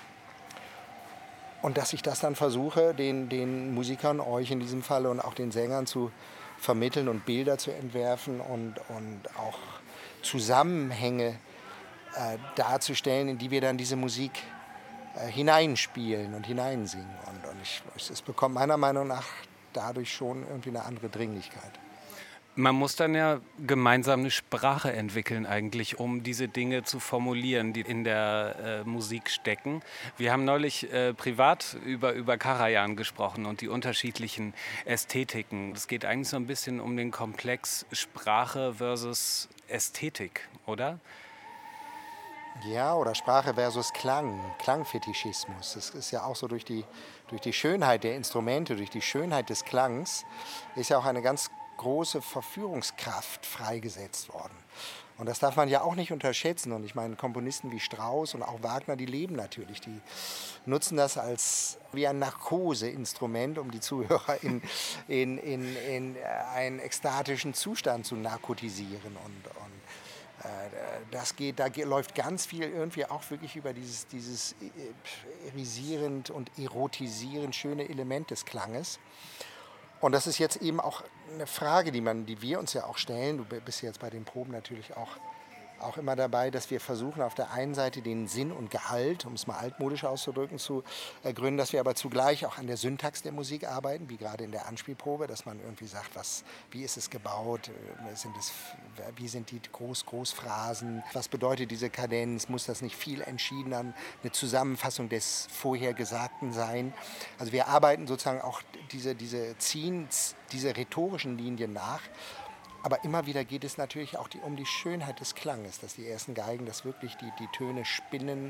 Und dass ich das dann versuche, den Musikern, euch in diesem Fall und auch den Sängern zu vermitteln und Bilder zu entwerfen und auch Zusammenhänge darzustellen, in die wir dann diese Musik hineinspielen und hineinsingen. Und es bekommt meiner Meinung nach dadurch schon irgendwie eine andere Dringlichkeit. Man muss dann ja gemeinsam eine Sprache entwickeln eigentlich, um diese Dinge zu formulieren, die in der Musik stecken. Wir haben neulich privat über Karajan gesprochen und die unterschiedlichen Ästhetiken. Es geht eigentlich so ein bisschen um den Komplex Sprache versus Ästhetik, oder? Ja, oder Sprache versus Klang, Klangfetischismus. Das ist ja auch so durch die Schönheit der Instrumente, durch die Schönheit des Klangs, ist ja auch eine ganz große Verführungskraft freigesetzt worden. Und das darf man ja auch nicht unterschätzen. Und ich meine, Komponisten wie Strauss und auch Wagner, die leben natürlich. Die nutzen das als wie ein Narkoseinstrument, um die Zuhörer in einen ekstatischen Zustand zu narkotisieren. Da läuft ganz viel irgendwie auch wirklich über dieses irisierend und erotisierend schöne Element des Klanges. Und das ist jetzt eben auch eine Frage, die wir uns ja auch stellen. Du bist jetzt bei den Proben natürlich auch immer dabei, dass wir versuchen, auf der einen Seite den Sinn und Gehalt, um es mal altmodisch auszudrücken, zu ergründen, dass wir aber zugleich auch an der Syntax der Musik arbeiten, wie gerade in der Anspielprobe, dass man irgendwie sagt, wie ist es gebaut, wie sind die Großphrasen, was bedeutet diese Kadenz, muss das nicht viel entschiedener eine Zusammenfassung des Vorhergesagten sein. Also wir arbeiten sozusagen auch ziehen diese rhetorischen Linien nach. Aber immer wieder geht es natürlich auch um die Schönheit des Klanges, dass die ersten Geigen das wirklich die Töne spinnen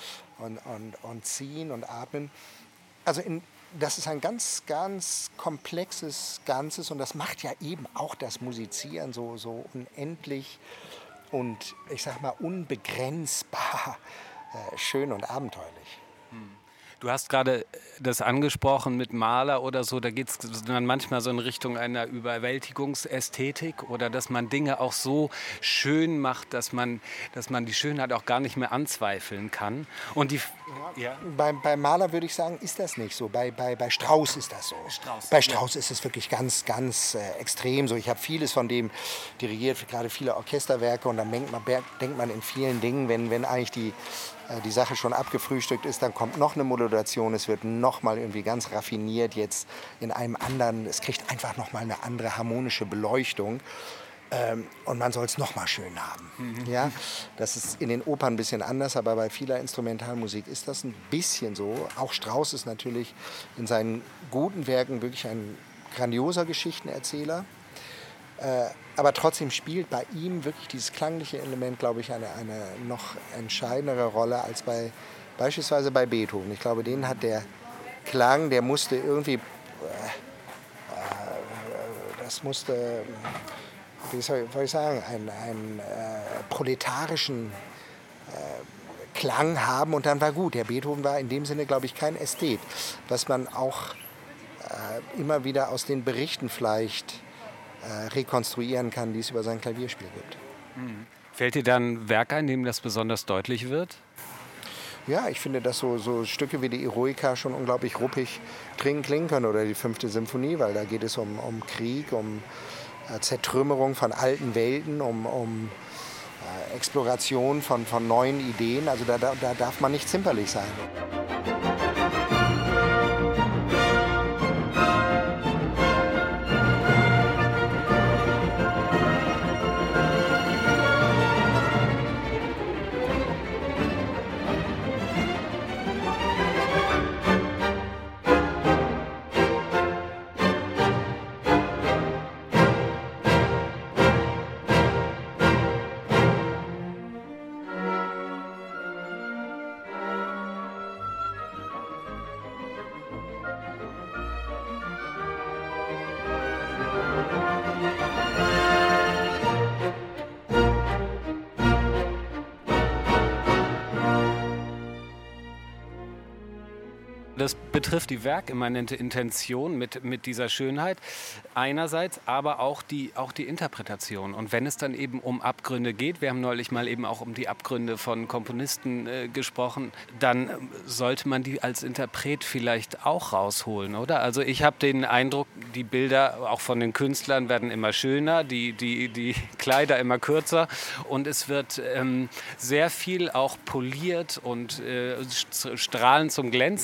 und ziehen und atmen. Also das ist ein ganz, ganz komplexes Ganzes und das macht ja eben auch das Musizieren so unendlich und ich sag mal unbegrenzbar schön und abenteuerlich. Du hast gerade das angesprochen mit Mahler oder so, da geht es dann manchmal so in Richtung einer Überwältigungsästhetik oder dass man Dinge auch so schön macht, dass man die Schönheit auch gar nicht mehr anzweifeln kann. Und Bei Mahler würde ich sagen, ist das nicht so. Bei Strauss ist das so. Bei Strauss ist es wirklich ganz, ganz extrem so. Ich habe vieles von dem dirigiert, gerade viele Orchesterwerke und dann denkt man in vielen Dingen, wenn eigentlich die Sache schon abgefrühstückt ist, dann kommt noch eine Modulation, es wird noch mal irgendwie ganz raffiniert jetzt in einem anderen, es kriegt einfach noch mal eine andere harmonische Beleuchtung und man soll es noch mal schön haben. Ja? Das ist in den Opern ein bisschen anders, aber bei vieler Instrumentalmusik ist das ein bisschen so. Auch Strauss ist natürlich in seinen guten Werken wirklich ein grandioser Geschichtenerzähler. Aber trotzdem spielt bei ihm wirklich dieses klangliche Element, glaube ich, eine noch entscheidendere Rolle als beispielsweise bei Beethoven. Ich glaube, den hat der Klang, der musste irgendwie, wie soll ich sagen, einen proletarischen Klang haben und dann war gut. Der Beethoven war in dem Sinne, glaube ich, kein Ästhet, was man auch immer wieder aus den Berichten vielleicht rekonstruieren kann, die es über sein Klavierspiel gibt. Fällt dir dann ein Werk ein, in dem das besonders deutlich wird? Ja, ich finde, dass so Stücke wie die Eroica schon unglaublich ruppig klingen können oder die 5. Symphonie, weil da geht es um Krieg, um Zertrümmerung von alten Welten, um Exploration von neuen Ideen. Also da darf man nicht zimperlich sein. Das betrifft die werkimmanente Intention mit dieser Schönheit einerseits, aber auch die Interpretation. Und wenn es dann eben um Abgründe geht, wir haben neulich mal eben auch um die Abgründe von Komponisten gesprochen, dann sollte man die als Interpret vielleicht auch rausholen, oder? Also ich habe den Eindruck, die Bilder auch von den Künstlern werden immer schöner, die Kleider immer kürzer und es wird sehr viel auch poliert und strahlend zum Glänzen gebracht.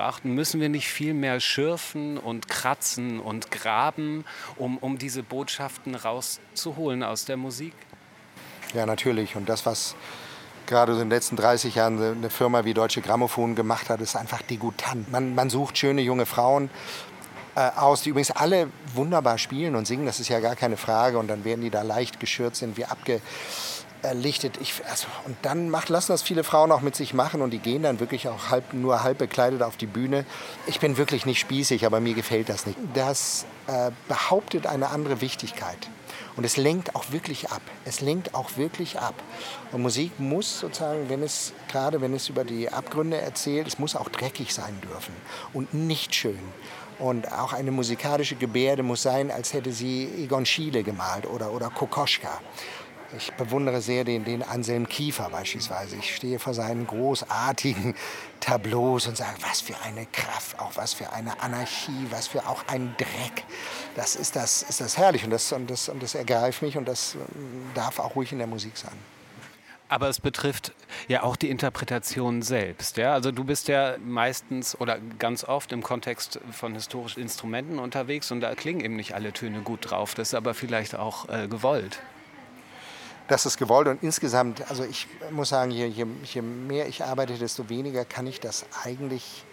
betrachten, müssen wir nicht viel mehr schürfen und kratzen und graben, um diese Botschaften rauszuholen aus der Musik? Ja, natürlich. Und das, was gerade so in den letzten 30 Jahren eine Firma wie Deutsche Grammophon gemacht hat, ist einfach degutant. Man sucht schöne junge Frauen aus, die übrigens alle wunderbar spielen und singen, das ist ja gar keine Frage. Und dann werden die da leicht geschürt, sind wie abgelichtet. Und dann lassen das viele Frauen auch mit sich machen und die gehen dann wirklich auch nur halb bekleidet auf die Bühne. Ich bin wirklich nicht spießig, aber mir gefällt das nicht. Das behauptet eine andere Wichtigkeit. Und es lenkt auch wirklich ab. Es lenkt auch wirklich ab. Und Musik muss sozusagen, gerade wenn es über die Abgründe erzählt, es muss auch dreckig sein dürfen und nicht schön. Und auch eine musikalische Gebärde muss sein, als hätte sie Egon Schiele gemalt oder Kokoschka. Ich bewundere sehr den Anselm Kiefer beispielsweise. Ich stehe vor seinen großartigen Tableaus und sage, was für eine Kraft, auch was für eine Anarchie, was für auch ein Dreck. Das ist herrlich und das ergreift mich und das darf auch ruhig in der Musik sein. Aber es betrifft ja auch die Interpretation selbst. Ja? Also du bist ja meistens oder ganz oft im Kontext von historischen Instrumenten unterwegs und da klingen eben nicht alle Töne gut drauf. Das ist aber vielleicht auch gewollt. Das ist gewollt und insgesamt, also ich muss sagen, je mehr ich arbeite, desto weniger kann ich das eigentlich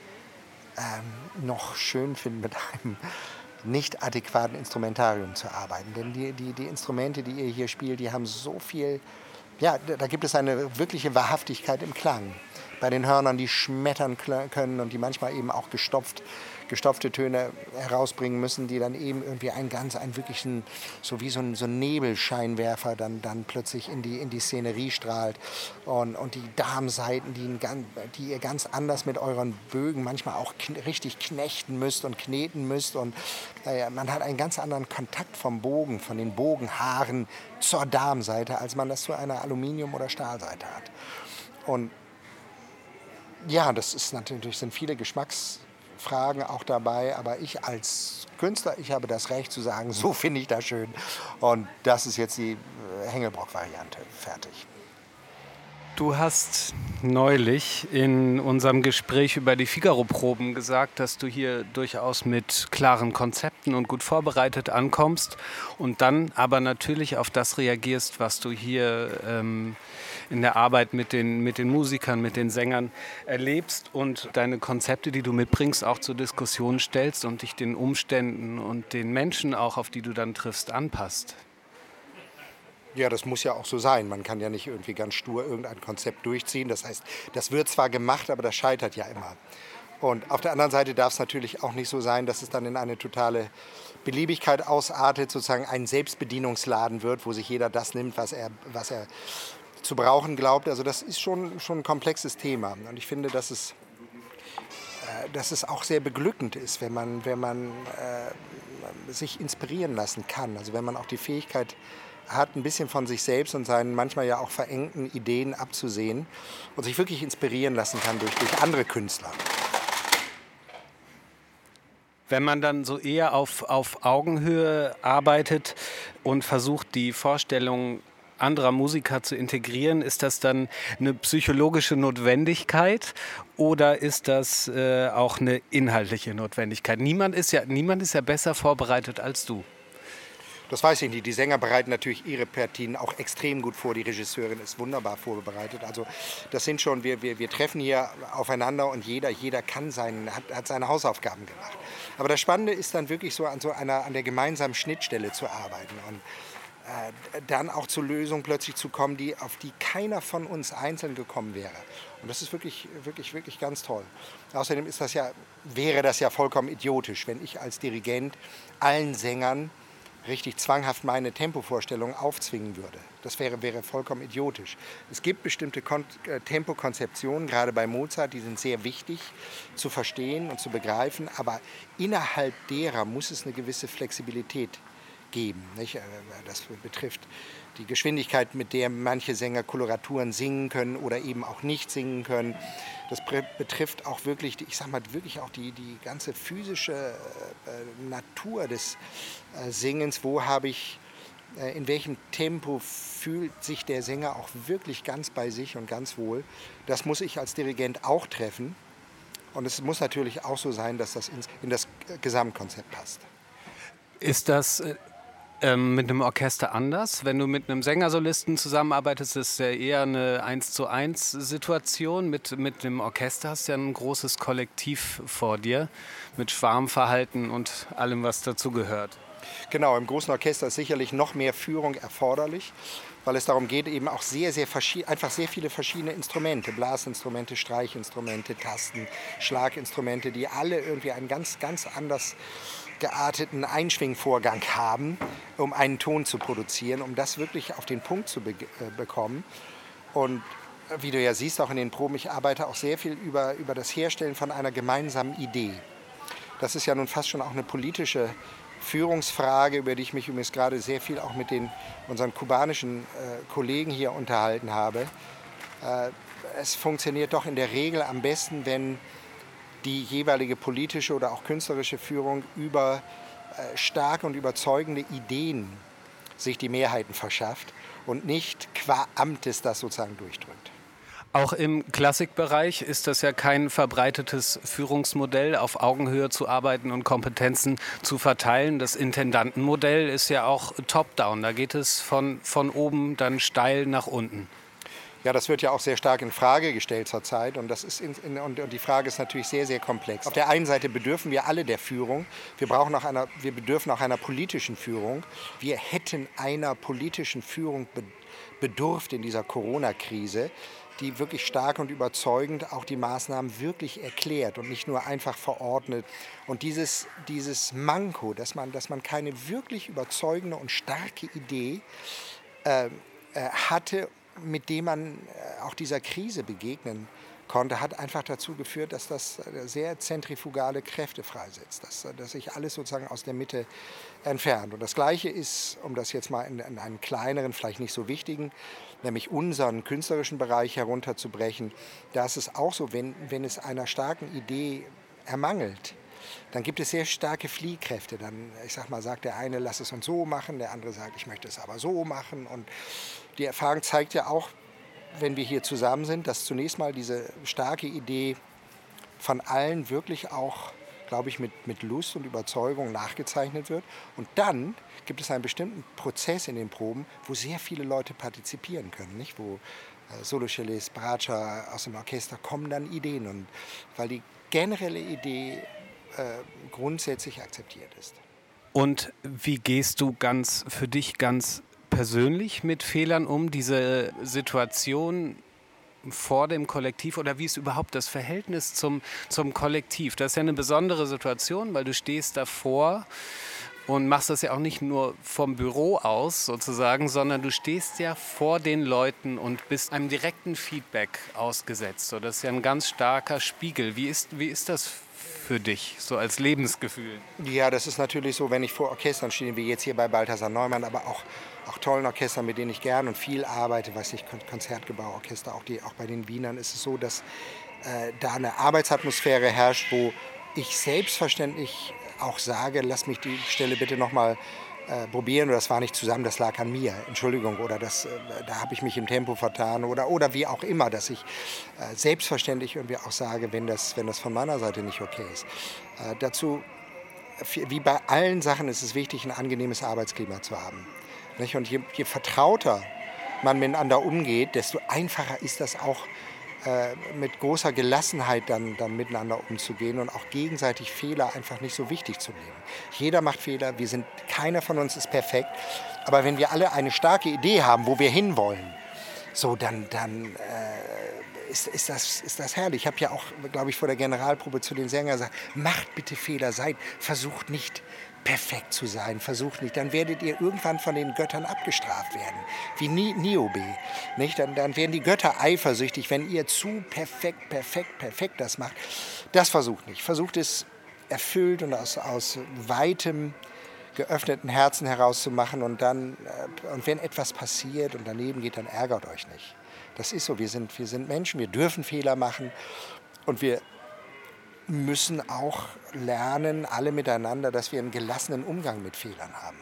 noch schön finden, mit einem nicht adäquaten Instrumentarium zu arbeiten. Denn die Instrumente, die ihr hier spielt, die haben so viel, ja, da gibt es eine wirkliche Wahrhaftigkeit im Klang. Bei den Hörnern, die schmettern können und die manchmal eben auch gestopfte Töne herausbringen müssen, die dann eben irgendwie einen wirklichen, so wie so ein Nebelscheinwerfer dann plötzlich in die Szenerie strahlt. Und die Darmsaiten, die ihr ganz anders mit euren Bögen manchmal auch richtig knechten müsst und kneten müsst. Und man hat einen ganz anderen Kontakt vom Bogen, von den Bogenhaaren zur Darmsaite, als man das zu einer Aluminium- oder Stahlsaite hat. Und ja, sind viele Geschmacksfragen auch dabei, aber ich als Künstler, ich habe das Recht zu sagen, so finde ich das schön. Und das ist jetzt die Hengelbrock-Variante. Fertig. Du hast neulich in unserem Gespräch über die Figaro-Proben gesagt, dass du hier durchaus mit klaren Konzepten und gut vorbereitet ankommst und dann aber natürlich auf das reagierst, was du hier in der Arbeit mit den Musikern, mit den Sängern erlebst und deine Konzepte, die du mitbringst, auch zur Diskussion stellst und dich den Umständen und den Menschen auch, auf die du dann triffst, anpasst. Ja, das muss ja auch so sein. Man kann ja nicht irgendwie ganz stur irgendein Konzept durchziehen. Das heißt, das wird zwar gemacht, aber das scheitert ja immer. Und auf der anderen Seite darf es natürlich auch nicht so sein, dass es dann in eine totale Beliebigkeit ausartet, sozusagen ein Selbstbedienungsladen wird, wo sich jeder das nimmt, was er zu brauchen glaubt. Also das ist schon ein komplexes Thema. Und ich finde, dass es auch sehr beglückend ist, wenn man sich inspirieren lassen kann. Also wenn man auch die Fähigkeit hat, ein bisschen von sich selbst und seinen manchmal ja auch verengten Ideen abzusehen und sich wirklich inspirieren lassen kann durch andere Künstler. Wenn man dann so eher auf Augenhöhe arbeitet und versucht, die Vorstellung anderer Musiker zu integrieren, ist das dann eine psychologische Notwendigkeit oder ist das auch eine inhaltliche Notwendigkeit? Niemand ist ja besser vorbereitet als du. Das weiß ich nicht. Die Sänger bereiten natürlich ihre Partien auch extrem gut vor. Die Regisseurin ist wunderbar vorbereitet. Also das sind schon, wir treffen hier aufeinander und jeder hat seine Hausaufgaben gemacht. Aber das Spannende ist dann wirklich so an der gemeinsamen Schnittstelle zu arbeiten und dann auch zur Lösung plötzlich zu kommen, auf die keiner von uns einzeln gekommen wäre. Und das ist wirklich, wirklich, wirklich ganz toll. Außerdem wäre das ja vollkommen idiotisch, wenn ich als Dirigent allen Sängern richtig zwanghaft meine Tempovorstellung aufzwingen würde. Das wäre vollkommen idiotisch. Es gibt bestimmte Tempokonzeptionen, gerade bei Mozart, die sind sehr wichtig zu verstehen und zu begreifen, aber innerhalb derer muss es eine gewisse Flexibilität geben. Nicht? Das betrifft die Geschwindigkeit, mit der manche Sänger Koloraturen singen können oder eben auch nicht singen können. Das betrifft auch wirklich, wirklich auch die ganze physische Natur des Singens. In welchem Tempo fühlt sich der Sänger auch wirklich ganz bei sich und ganz wohl. Das muss ich als Dirigent auch treffen. Und es muss natürlich auch so sein, dass das in das Gesamtkonzept passt. Ist das mit einem Orchester anders? Wenn du mit einem Sängersolisten zusammenarbeitest, ist es ja eher eine 1:1 Situation. Mit dem Orchester hast du ja ein großes Kollektiv vor dir mit Schwarmverhalten und allem, was dazu gehört. Genau, im großen Orchester ist sicherlich noch mehr Führung erforderlich, weil es darum geht, eben auch sehr viele verschiedene Instrumente, Blasinstrumente, Streichinstrumente, Tasten, Schlaginstrumente, die alle irgendwie einen ganz, ganz anders gearteten Einschwingvorgang haben, um einen Ton zu produzieren, um das wirklich auf den Punkt zu bekommen. Und wie du ja siehst, auch in den Proben, ich arbeite auch sehr viel über das Herstellen von einer gemeinsamen Idee. Das ist ja nun fast schon auch eine politische Führungsfrage, über die ich mich übrigens gerade sehr viel auch mit unseren kubanischen Kollegen hier unterhalten habe. Es funktioniert doch in der Regel am besten, wenn die jeweilige politische oder auch künstlerische Führung über starke und überzeugende Ideen sich die Mehrheiten verschafft und nicht qua Amtes das sozusagen durchdrückt. Auch im Klassikbereich ist das ja kein verbreitetes Führungsmodell, auf Augenhöhe zu arbeiten und Kompetenzen zu verteilen. Das Intendantenmodell ist ja auch top-down. Da geht es von oben dann steil nach unten. Ja, das wird ja auch sehr stark in Frage gestellt zurzeit und die Frage ist natürlich sehr, sehr komplex. Auf der einen Seite bedürfen wir alle der Führung, wir bedürfen auch einer politischen Führung. Wir hätten einer politischen Führung bedurft in dieser Corona-Krise, die wirklich stark und überzeugend auch die Maßnahmen wirklich erklärt und nicht nur einfach verordnet. Und dieses Manko, dass man keine wirklich überzeugende und starke Idee hatte, mit dem man auch dieser Krise begegnen konnte, hat einfach dazu geführt, dass das sehr zentrifugale Kräfte freisetzt, dass sich alles sozusagen aus der Mitte entfernt. Und das Gleiche ist, um das jetzt mal in einen kleineren, vielleicht nicht so wichtigen, nämlich unseren künstlerischen Bereich herunterzubrechen, da ist es auch so, wenn es einer starken Idee ermangelt, dann gibt es sehr starke Fliehkräfte. Dann, ich sag mal, sagt der eine, lass es uns so machen, der andere sagt, ich möchte es aber so machen. Und die Erfahrung zeigt ja auch, wenn wir hier zusammen sind, dass zunächst mal diese starke Idee von allen wirklich auch, glaube ich, mit Lust und Überzeugung nachgezeichnet wird. Und dann gibt es einen bestimmten Prozess in den Proben, wo sehr viele Leute partizipieren können, nicht? Wo Solocellist, Bratscher aus dem Orchester kommen dann Ideen. Und weil die generelle Idee grundsätzlich akzeptiert ist. Und wie gehst du für dich ganz persönlich mit Fehlern um, diese Situation vor dem Kollektiv oder wie ist überhaupt das Verhältnis zum Kollektiv? Das ist ja eine besondere Situation, weil du stehst davor und machst das ja auch nicht nur vom Büro aus sozusagen, sondern du stehst ja vor den Leuten und bist einem direkten Feedback ausgesetzt. So, das ist ja ein ganz starker Spiegel. Wie ist das für dich, so als Lebensgefühl? Ja, das ist natürlich so, wenn ich vor Orchestern stehe, wie jetzt hier bei Balthasar Neumann, aber auch tollen Orchestern, mit denen ich gern und viel arbeite, weiß ich, Konzertgebauorchester, auch bei den Wienern ist es so, dass da eine Arbeitsatmosphäre herrscht, wo ich selbstverständlich auch sage, lass mich die Stelle bitte nochmal probieren oder das war nicht zusammen, das lag an mir, Entschuldigung, oder da habe ich mich im Tempo vertan oder wie auch immer, dass ich selbstverständlich irgendwie auch sage, wenn das von meiner Seite nicht okay ist. Dazu, wie bei allen Sachen, ist es wichtig, ein angenehmes Arbeitsklima zu haben. Nicht? Und je vertrauter man miteinander umgeht, desto einfacher ist das auch mit großer Gelassenheit dann miteinander umzugehen und auch gegenseitig Fehler einfach nicht so wichtig zu nehmen. Jeder macht Fehler, keiner von uns ist perfekt, aber wenn wir alle eine starke Idee haben, wo wir hinwollen, so dann ist das herrlich. Ich habe ja auch, glaube ich, vor der Generalprobe zu den Sängern gesagt, macht bitte Fehler, versucht nicht perfekt zu sein, versucht nicht, dann werdet ihr irgendwann von den Göttern abgestraft werden, wie Niobe, nicht? Dann werden die Götter eifersüchtig, wenn ihr zu perfekt das macht. Das versucht nicht, versucht es erfüllt und aus weitem geöffneten Herzen herauszumachen und wenn etwas passiert und daneben geht, dann ärgert euch nicht. Das ist so, wir sind Menschen, wir dürfen Fehler machen und wir müssen auch lernen, alle miteinander, dass wir einen gelassenen Umgang mit Fehlern haben.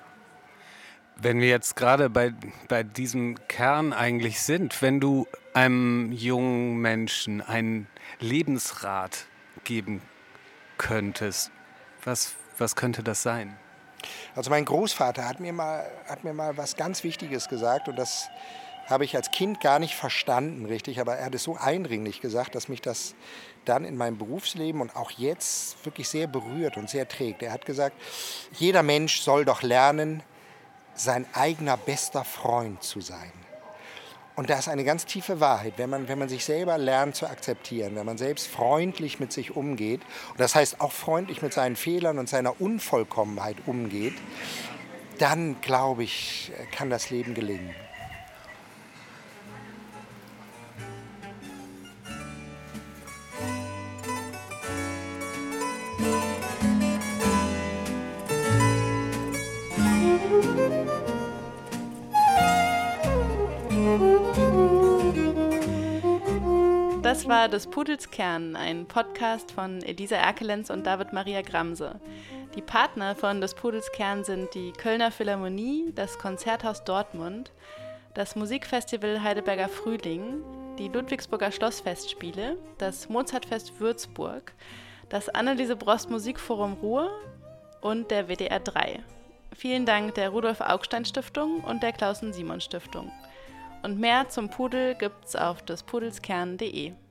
Wenn wir jetzt gerade bei diesem Kern eigentlich sind, wenn du einem jungen Menschen einen Lebensrat geben könntest, was könnte das sein? Also mein Großvater hat mir mal was ganz Wichtiges gesagt, und das habe ich als Kind gar nicht verstanden, richtig, aber er hat es so eindringlich gesagt, dass mich das dann in meinem Berufsleben und auch jetzt wirklich sehr berührt und sehr trägt. Er hat gesagt, jeder Mensch soll doch lernen, sein eigener bester Freund zu sein. Und das ist eine ganz tiefe Wahrheit, wenn man sich selber lernt zu akzeptieren, wenn man selbst freundlich mit sich umgeht, und das heißt auch freundlich mit seinen Fehlern und seiner Unvollkommenheit umgeht, dann, glaube ich, kann das Leben gelingen. Das war Des Pudels Kern, ein Podcast von Elisa Erkelenz und David Maria Gramse. Die Partner von Des Pudels Kern sind die Kölner Philharmonie, das Konzerthaus Dortmund, das Musikfestival Heidelberger Frühling, die Ludwigsburger Schlossfestspiele, das Mozartfest Würzburg, das Anneliese Brost Musikforum Ruhr und der WDR 3. Vielen Dank der Rudolf-Augstein-Stiftung und der Clausen-Simon-Stiftung. Und mehr zum Pudel gibt's auf despudelskern.de.